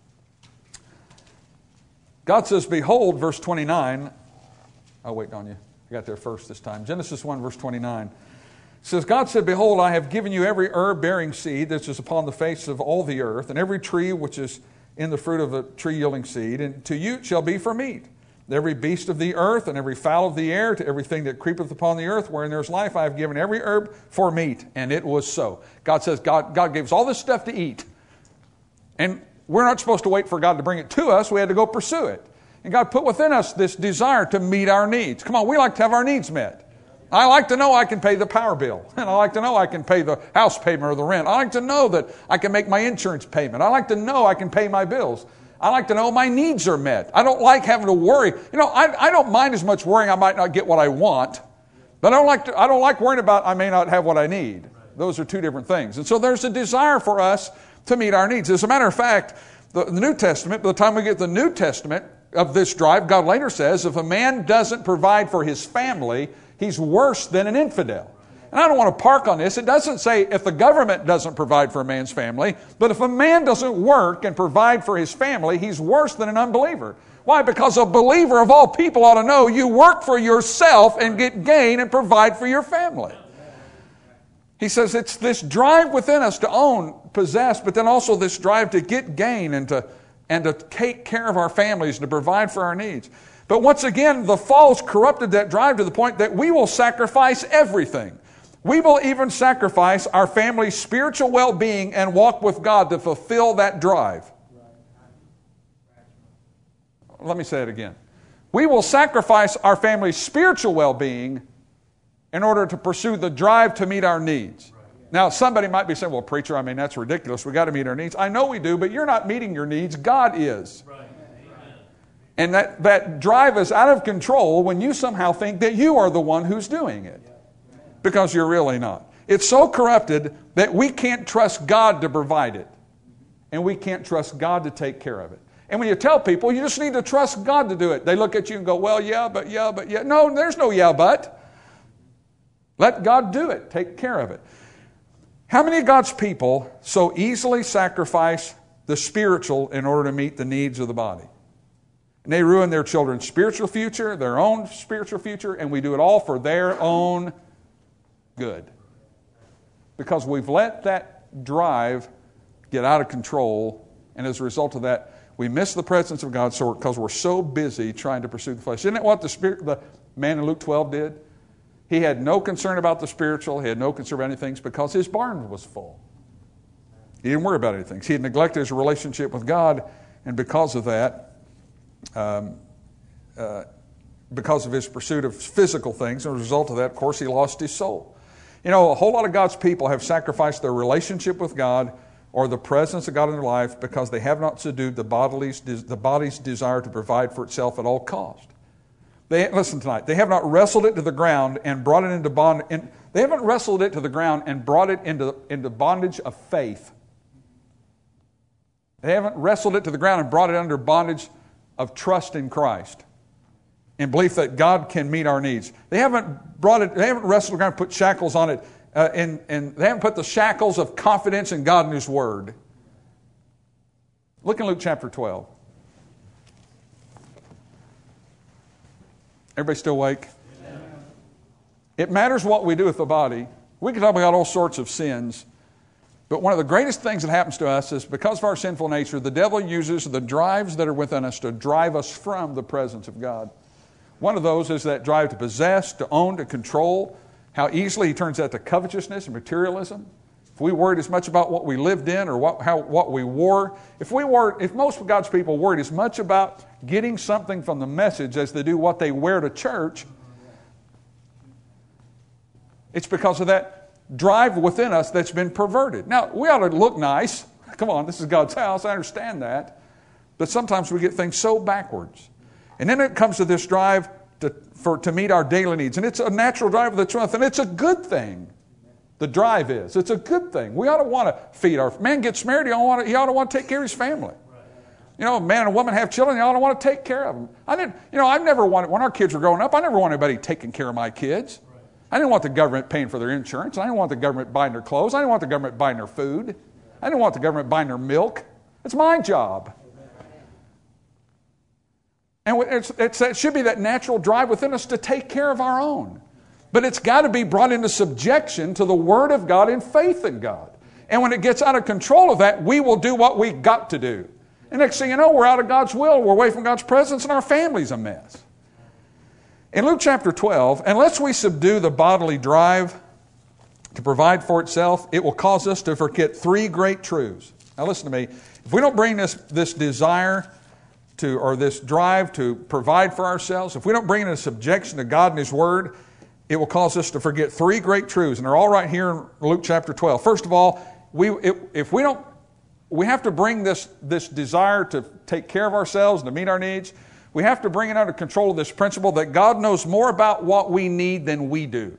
God says, behold, verse twenty-nine. I'll wait on you. I got there first this time. Genesis one, verse twenty-nine. It says, God said, behold, I have given you every herb bearing seed that is upon the face of all the earth, and every tree which is in the fruit of a tree yielding seed, and to you it shall be for meat. Every beast of the earth and every fowl of the air, to everything that creepeth upon the earth, wherein there is life, I have given every herb for meat. And it was so. God says, God, God gave us all this stuff to eat. And we're not supposed to wait for God to bring it to us. We had to go pursue it. And God put within us this desire to meet our needs. Come on, we like to have our needs met. I like to know I can pay the power bill. And I like to know I can pay the house payment or the rent. I like to know that I can make my insurance payment. I like to know I can pay my bills. I like to know my needs are met. I don't like having to worry. You know, I, I don't mind as much worrying I might not get what I want. But I don't like to, I don't like worrying about I may not have what I need. Those are two different things. And so there's a desire for us to meet our needs. As a matter of fact, the, the New Testament, by the time we get to the New Testament of this drive, God later says, if a man doesn't provide for his family, he's worse than an infidel. And I don't want to park on this. It doesn't say if the government doesn't provide for a man's family, but if a man doesn't work and provide for his family, he's worse than an unbeliever. Why? Because a believer of all people ought to know you work for yourself and get gain and provide for your family. He says it's this drive within us to own, possess, but then also this drive to get gain and to, and to take care of our families and to provide for our needs. But once again, the fall's corrupted that drive to the point that we will sacrifice everything. We will even sacrifice our family's spiritual well-being and walk with God to fulfill that drive. Let me say it again. We will sacrifice our family's spiritual well-being in order to pursue the drive to meet our needs. Now, somebody might be saying, well, preacher, I mean, that's ridiculous. We've got to meet our needs. I know we do, but you're not meeting your needs. God is. Right. And that, that drive is out of control when you somehow think that you are the one who's doing it. Because you're really not. It's so corrupted that we can't trust God to provide it. And we can't trust God to take care of it. And when you tell people, you just need to trust God to do it, they look at you and go, well, yeah, but yeah, but yeah. No, there's no yeah, but. Let God do it. Take care of it. How many of God's people so easily sacrifice the spiritual in order to meet the needs of the body? And they ruin their children's spiritual future, their own spiritual future, and we do it all for their own good. Because we've let that drive get out of control, and as a result of that, we miss the presence of God so because we're so busy trying to pursue the flesh. Isn't that what the, spirit, the man in Luke twelve did? He had no concern about the spiritual. He had no concern about anything because his barn was full. He didn't worry about anything. He had neglected his relationship with God, and because of that, um, uh, because of his pursuit of physical things, as a result of that, of course, he lost his soul. You know, a whole lot of God's people have sacrificed their relationship with God or the presence of God in their life because they have not subdued the body's, the body's desire to provide for itself at all cost. They, listen tonight, they have not wrestled it to the ground and brought it into bond. In, they haven't wrestled it to the ground and brought it into, into bondage of faith. They haven't wrestled it to the ground and brought it under bondage of trust in Christ, in belief that God can meet our needs. They haven't brought it. They haven't wrestled around and put shackles on it, uh, and and they haven't put the shackles of confidence in God and His Word. Look in Luke chapter twelve. Everybody still awake? Amen. It matters what we do with the body. We can talk about all sorts of sins. But one of the greatest things that happens to us is because of our sinful nature, the devil uses the drives that are within us to drive us from the presence of God. One of those is that drive to possess, to own, to control. How easily he turns that to covetousness and materialism. If we worried as much about what we lived in or what, how, what we wore, if we were, if most of God's people worried as much about getting something from the message as they do what they wear to church, it's because of that drive within us that's been perverted. Now, we ought to look nice. Come on, this is God's house. I understand that. But sometimes we get things so backwards. And then it comes to this drive to, for, to meet our daily needs. And it's a natural drive of the truth. And it's a good thing. The drive is. It's a good thing. We ought to want to feed our... Man gets married, he ought to want to, he ought to, want to take care of his family. You know, a man and woman have children, they ought to want to take care of them. I didn't, you know, I've never wanted... When our kids were growing up, I never wanted anybody taking care of my kids. I didn't want the government paying for their insurance. I didn't want the government buying their clothes. I didn't want the government buying their food. I didn't want the government buying their milk. It's my job. And it's, it's, it should be that natural drive within us to take care of our own. But it's got to be brought into subjection to the Word of God and faith in God. And when it gets out of control of that, we will do what we got to do. And next thing you know, we're out of God's will, we're away from God's presence, and our family's a mess. In Luke chapter twelve, unless we subdue the bodily drive to provide for itself, it will cause us to forget three great truths. Now listen to me. If we don't bring this, this desire to, or this drive to provide for ourselves, if we don't bring it into subjection to God and His Word, it will cause us to forget three great truths. And they're all right here in Luke chapter twelve. First of all, we it, if we don't, we have to bring this, this desire to take care of ourselves and to meet our needs. We have to bring it under control of this principle that God knows more about what we need than we do.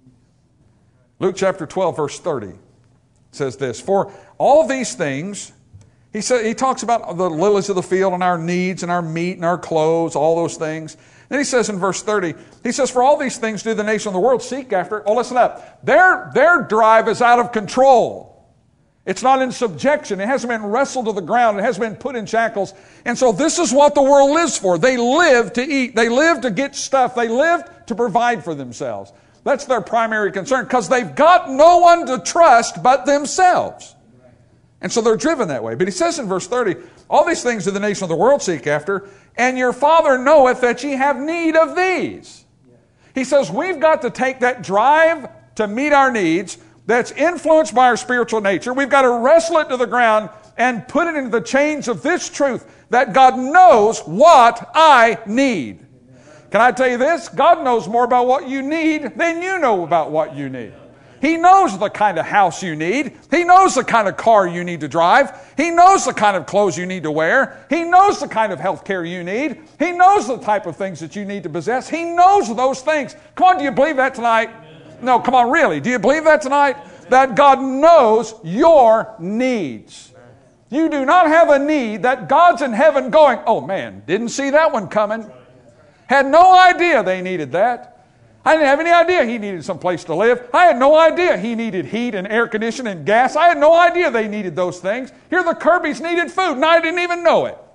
Luke chapter twelve, verse thirty says this, for all these things, he said, he talks about the lilies of the field and our needs and our meat and our clothes, all those things. Then he says in verse thirty, he says, for all these things do the nation of the world seek after. Oh, listen up. Their, their drive is out of control. It's not in subjection. It hasn't been wrestled to the ground. It hasn't been put in shackles. And so this is what the world lives for. They live to eat. They live to get stuff. They live to provide for themselves. That's their primary concern because they've got no one to trust but themselves. And so they're driven that way. But he says in verse thirty, all these things do the nation of the world seek after, and your Father knoweth that ye have need of these. He says we've got to take that drive to meet our needs that's influenced by our spiritual nature. We've got to wrestle it to the ground and put it into the chains of this truth that God knows what I need. Can I tell you this? God knows more about what you need than you know about what you need. He knows the kind of house you need. He knows the kind of car you need to drive. He knows the kind of clothes you need to wear. He knows the kind of health care you need. He knows the type of things that you need to possess. He knows those things. Come on, do you believe that tonight? No, come on, really. Do you believe that tonight? That God knows your needs. You do not have a need that God's in heaven going, oh man, didn't see that one coming. Had no idea they needed that. I didn't have any idea he needed some place to live. I had no idea he needed heat and air conditioning and gas. I had no idea they needed those things. Here the Kirbys needed food and I didn't even know it.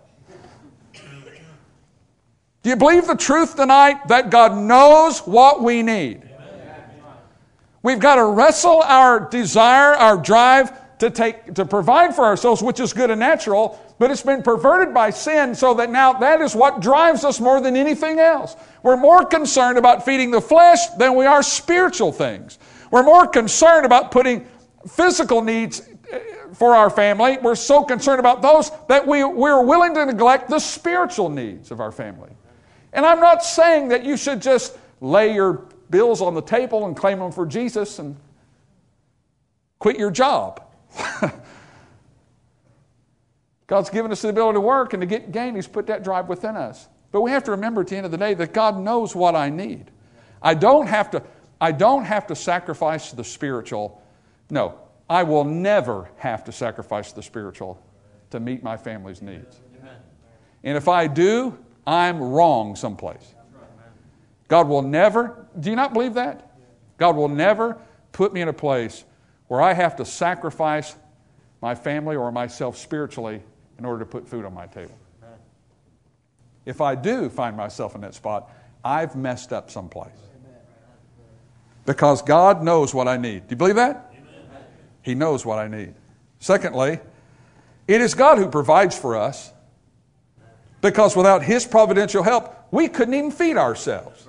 Do you believe the truth tonight that God knows what we need? We've got to wrestle our desire, our drive to take, to provide for ourselves, which is good and natural, but it's been perverted by sin so that now that is what drives us more than anything else. We're more concerned about feeding the flesh than we are spiritual things. We're more concerned about putting physical needs for our family. We're so concerned about those that we, we're willing to neglect the spiritual needs of our family. And I'm not saying that you should just lay your bills on the table and claim them for Jesus and quit your job. God's given us the ability to work and to get gain. He's put that drive within us. But we have to remember at the end of the day that God knows what I need. I don't have to, I don't have to sacrifice the spiritual. No, I will never have to sacrifice the spiritual to meet my family's needs. And if I do, I'm wrong someplace. God will never, do you not believe that? God will never put me in a place where I have to sacrifice my family or myself spiritually in order to put food on my table. If I do find myself in that spot, I've messed up someplace. Because God knows what I need. Do you believe that? Amen. He knows what I need. Secondly, it is God who provides for us, because without His providential help, we couldn't even feed ourselves.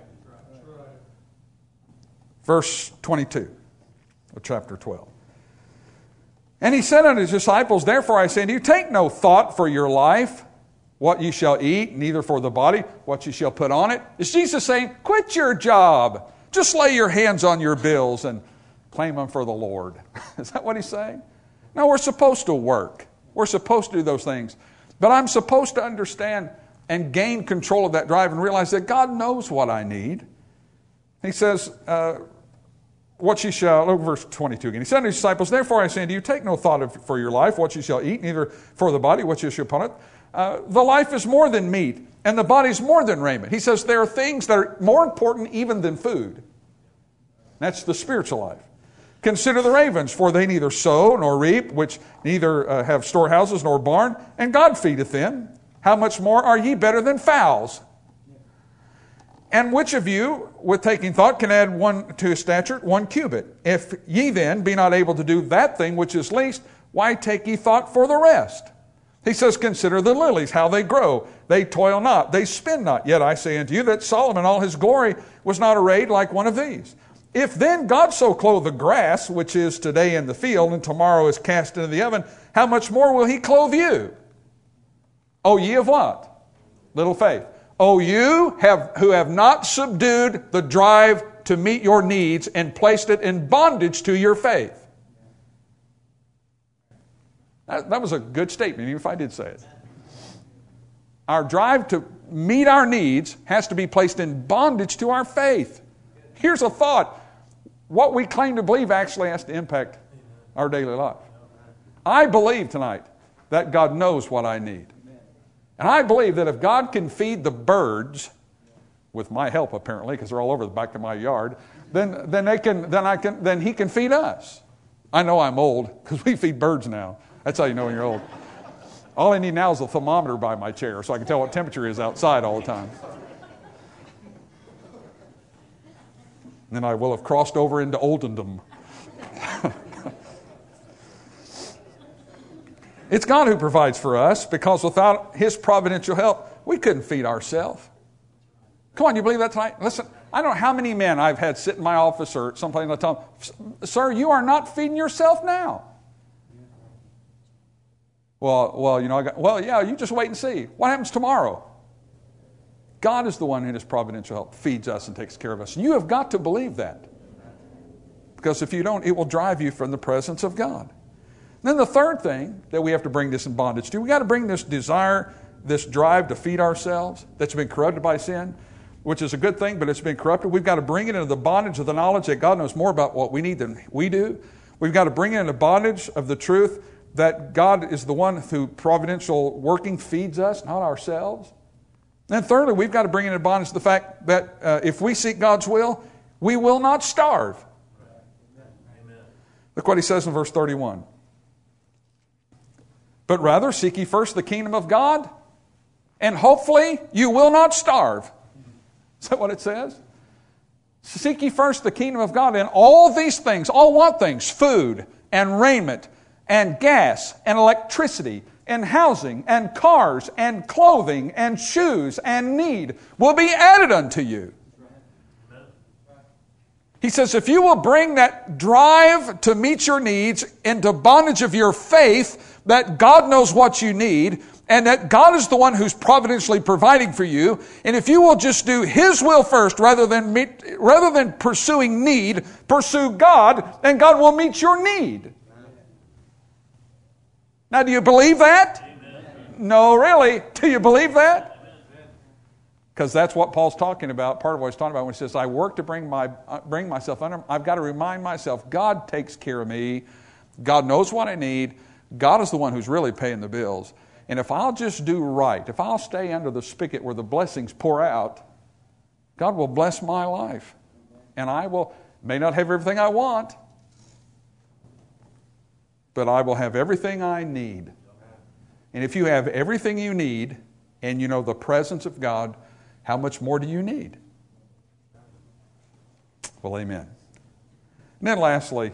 Verse twenty-two of chapter twelve. And He said unto His disciples, therefore I say unto you, take no thought for your life, what ye shall eat, neither for the body, what ye shall put on it. Is Jesus saying, quit your job. Just lay your hands on your bills and claim them for the Lord. Is that what He's saying? No, we're supposed to work. We're supposed to do those things. But I'm supposed to understand and gain control of that drive and realize that God knows what I need. He says, uh, what ye shall, look verse twenty-two again. He said unto His disciples, therefore I say unto you, take no thought of, for your life, what ye shall eat, neither for the body, what ye shall put on it. Uh, the life is more than meat, and the body is more than raiment. He says there are things that are more important even than food. That's the spiritual life. Consider the ravens, for they neither sow nor reap, which neither uh, have storehouses nor barn, and God feedeth them. How much more are ye better than fowls? And which of you, with taking thought, can add one to his stature one cubit? If ye then be not able to do that thing which is least, why take ye thought for the rest? He says, consider the lilies, how they grow. They toil not, they spin not. Yet I say unto you that Solomon, all his glory, was not arrayed like one of these. If then God so clothe the grass, which is today in the field, and tomorrow is cast into the oven, how much more will He clothe you? O ye of what? Little faith. O you have, who have not subdued the drive to meet your needs and placed it in bondage to your faith. That, that was a good statement, even if I did say it. Our drive to meet our needs has to be placed in bondage to our faith. Here's a thought. What we claim to believe actually has to impact our daily life. I believe tonight that God knows what I need. And I believe that if God can feed the birds, with my help apparently, because they're all over the back of my yard, then, then, they can, then, I can, then He can feed us. I know I'm old because we feed birds now. That's how you know when you're old. All I need now is a thermometer by my chair so I can tell what temperature is outside all the time. Then I will have crossed over into oldendom. It's God who provides for us, because without His providential help, we couldn't feed ourselves. Come on, you believe that tonight? Listen, I don't know how many men I've had sit in my office or someplace and I tell them, sir, you are not feeding yourself now. Well, well, you know, I got, well, yeah, you just wait and see. What happens tomorrow? God is the one in His providential help feeds us and takes care of us. You have got to believe that. Because if you don't, it will drive you from the presence of God. Then the third thing that we have to bring this in bondage to, we got to bring this desire, this drive to feed ourselves that's been corrupted by sin, which is a good thing, but it's been corrupted. We've got to bring it into the bondage of the knowledge that God knows more about what we need than we do. We've got to bring it into bondage of the truth that God is the one through providential working feeds us, not ourselves. And thirdly, we've got to bring into bondage the fact that uh, if we seek God's will, we will not starve. Amen. Look what He says in verse thirty-one. But rather seek ye first the kingdom of God, and hopefully you will not starve. Is that what it says? Seek ye first the kingdom of God, and all these things, all what things? Food and raiment and gas and electricity and housing and cars and clothing and shoes and need will be added unto you. He says, if you will bring that drive to meet your needs into bondage of your faith, that God knows what you need, and that God is the one who's providentially providing for you, and if you will just do His will first rather than meet, rather than pursuing need, pursue God, and God will meet your need. Now, do you believe that? Amen. No, really. Do you believe that? Because that's what Paul's talking about. Part of what he's talking about when he says, I work to bring my uh, bring myself under. I've got to remind myself, God takes care of me. God knows what I need. God is the one who's really paying the bills. And if I'll just do right, if I'll stay under the spigot where the blessings pour out, God will bless my life. And I will, may not have everything I want, but I will have everything I need. And if you have everything you need, and you know the presence of God how much more do you need? Well, amen. And then lastly,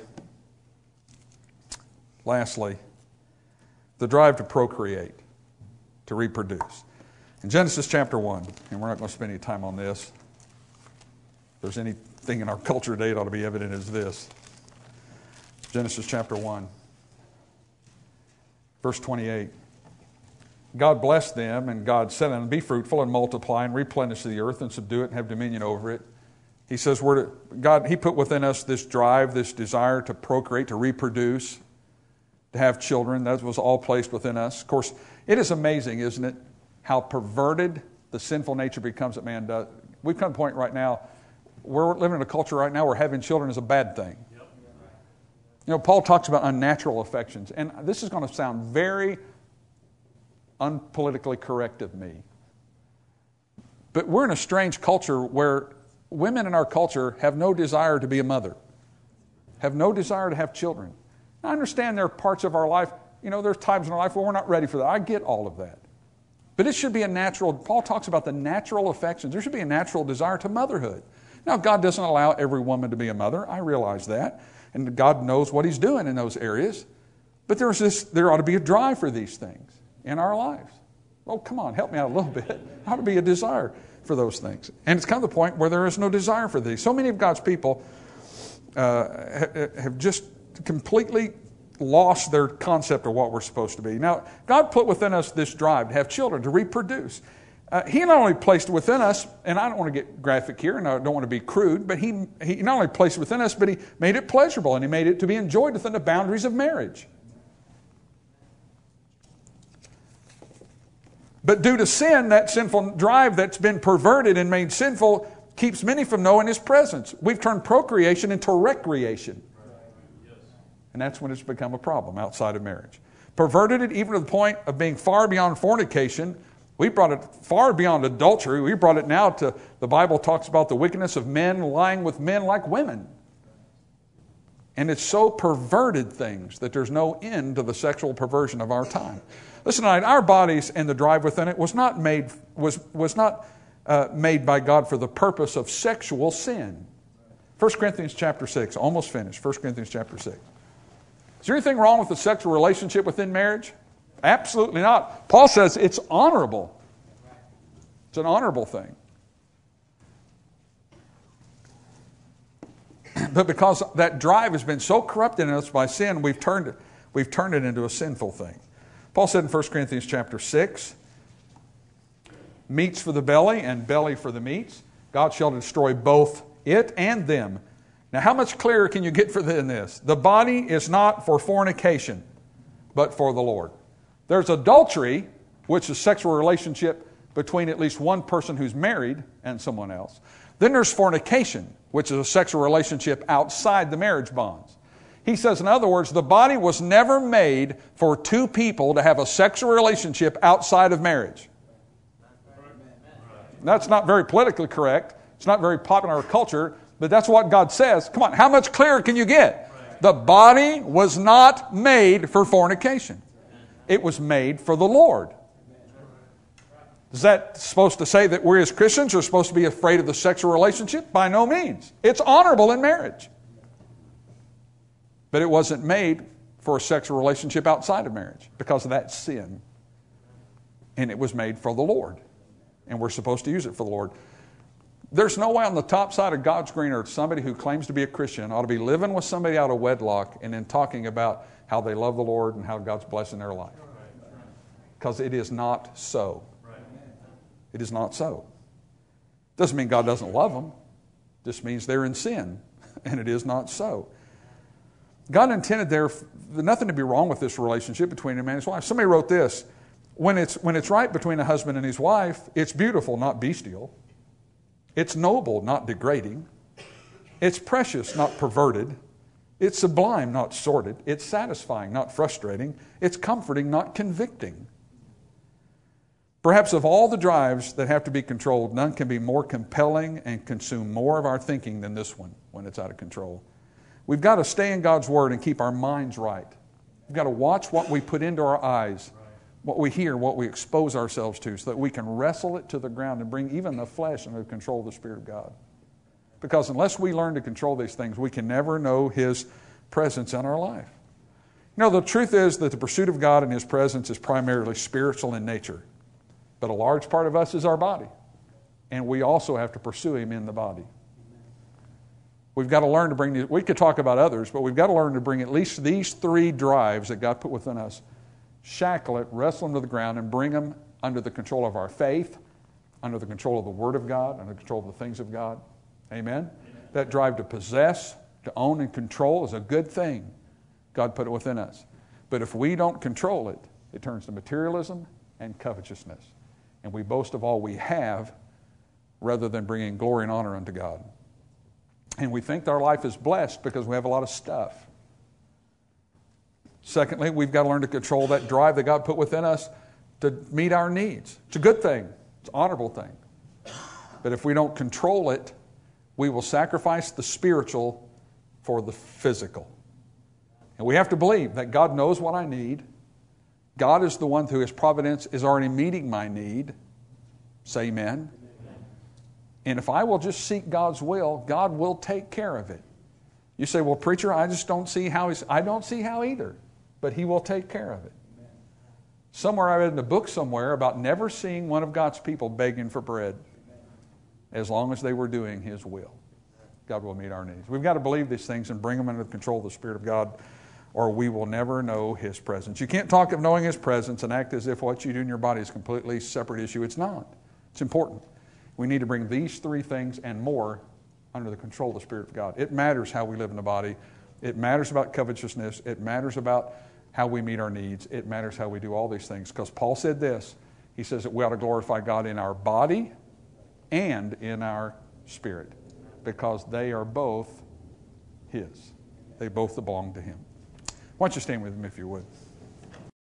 lastly, the drive to procreate, to reproduce. In Genesis chapter one, and we're not going to spend any time on this. If there's anything in our culture today that ought to be evident is this. Genesis chapter one, verse twenty-eight. God blessed them, and God said unto them, be fruitful and multiply and replenish the earth and subdue it and have dominion over it. He says, we're to, God, He put within us this drive, this desire to procreate, to reproduce, to have children. That was all placed within us. Of course, it is amazing, isn't it, how perverted the sinful nature becomes that man does. We've come to a point right now, we're living in a culture right now where having children is a bad thing. Yep. You know, Paul talks about unnatural affections, and this is going to sound very unpolitically correct of me. But we're in a strange culture where women in our culture have no desire to be a mother, have no desire to have children. I understand there are parts of our life, you know, there's times in our life where we're not ready for that. I get all of that. But it should be a natural, Paul talks about the natural affections. There should be a natural desire to motherhood. Now, God doesn't allow every woman to be a mother. I realize that. And God knows what He's doing in those areas. But there's this, there ought to be a drive for these things in our lives. Oh, come on, help me out a little bit. There ought to be a desire for those things. And it's come to the point where there is no desire for these. So many of God's people uh, have just completely lost their concept of what we're supposed to be. Now, God put within us this drive to have children, to reproduce. Uh, he not only placed within us, and I don't want to get graphic here, and I don't want to be crude, but he, he not only placed it within us, but He made it pleasurable, and He made it to be enjoyed within the boundaries of marriage. But due to sin, that sinful drive that's been perverted and made sinful keeps many from knowing His presence. We've turned procreation into recreation. And that's when it's become a problem outside of marriage. Perverted it even to the point of being far beyond fornication. We brought it far beyond adultery. We brought it now to, the Bible talks about the wickedness of men lying with men like women. And it's so perverted things that there's no end to the sexual perversion of our time. Listen tonight, our bodies and the drive within it was not made was was not uh, made by God for the purpose of sexual sin. First Corinthians chapter six, almost finished. First Corinthians chapter six. Is there anything wrong with the sexual relationship within marriage? Absolutely not. Paul says it's honorable. It's an honorable thing. But because that drive has been so corrupted in us by sin, we've turned it, we've turned it into a sinful thing. Paul said in First Corinthians chapter six, meats for the belly and belly for the meats. God shall destroy both it and them. Now, how much clearer can you get for than this? The body is not for fornication, but for the Lord. There's adultery, which is sexual relationship between at least one person who's married and someone else. Then there's fornication, which is a sexual relationship outside the marriage bonds. He says, in other words, the body was never made for two people to have a sexual relationship outside of marriage. That's not very politically correct. It's not very popular in our culture, but that's what God says. Come on, how much clearer can you get? The body was not made for fornication. It was made for the Lord. Is that supposed to say that we as Christians are supposed to be afraid of the sexual relationship? By no means. It's honorable in marriage. But it wasn't made for a sexual relationship outside of marriage because of that sin. And it was made for the Lord. And we're supposed to use it for the Lord. There's no way on the top side of God's green earth somebody who claims to be a Christian ought to be living with somebody out of wedlock and then talking about how they love the Lord and how God's blessing their life. Because it is not so. It is not so. Doesn't mean God doesn't love them. Just means they're in sin. And it is not so. God intended there nothing to be wrong with this relationship between a man and his wife. Somebody wrote this. When it's, when it's right between a husband and his wife, it's beautiful, not bestial. It's noble, not degrading. It's precious, not perverted. It's sublime, not sordid. It's satisfying, not frustrating. It's comforting, not convicting. Perhaps of all the drives that have to be controlled, none can be more compelling and consume more of our thinking than this one when it's out of control. We've got to stay in God's Word and keep our minds right. We've got to watch what we put into our eyes. what we hear, what we expose ourselves to, so that we can wrestle it to the ground and bring even the flesh under the control of the Spirit of God. Because unless we learn to control these things, we can never know His presence in our life. You know, the truth is that the pursuit of God and His presence is primarily spiritual in nature. But a large part of us is our body. And we also have to pursue Him in the body. We've got to learn to bring these, we could talk about others, but we've got to learn to bring at least these three drives that God put within us, shackle it, wrestle them to the ground, and bring them under the control of our faith, under the control of the Word of God, under the control of the things of God. Amen? Amen. That drive to possess, to own and control is a good thing. God put it within us. But if we don't control it, it turns to materialism and covetousness. And we boast of all we have rather than bringing glory and honor unto God. And we think our life is blessed because we have a lot of stuff. Secondly, we've got to learn to control that drive that God put within us to meet our needs. It's a good thing. It's an honorable thing. But if we don't control it, we will sacrifice the spiritual for the physical. And we have to believe that God knows what I need. God is the one through His providence is already meeting my need. Say amen. And if I will just seek God's will, God will take care of it. You say, well, preacher, I just don't see how He's... I don't see how either. But He will take care of it. Somewhere I read in a book somewhere about never seeing one of God's people begging for bread as long as they were doing His will. God will meet our needs. We've got to believe these things and bring them under the control of the Spirit of God, or we will never know His presence. You can't talk of knowing His presence and act as if what you do in your body is a completely separate issue. It's not. It's important. We need to bring these three things and more under the control of the Spirit of God. It matters how we live in the body. It matters about covetousness. It matters about how we meet our needs. It matters how we do all these things. Because Paul said this. He says that we ought to glorify God in our body and in our spirit. Because they are both His. They both belong to Him. Why don't you stand with me if you would.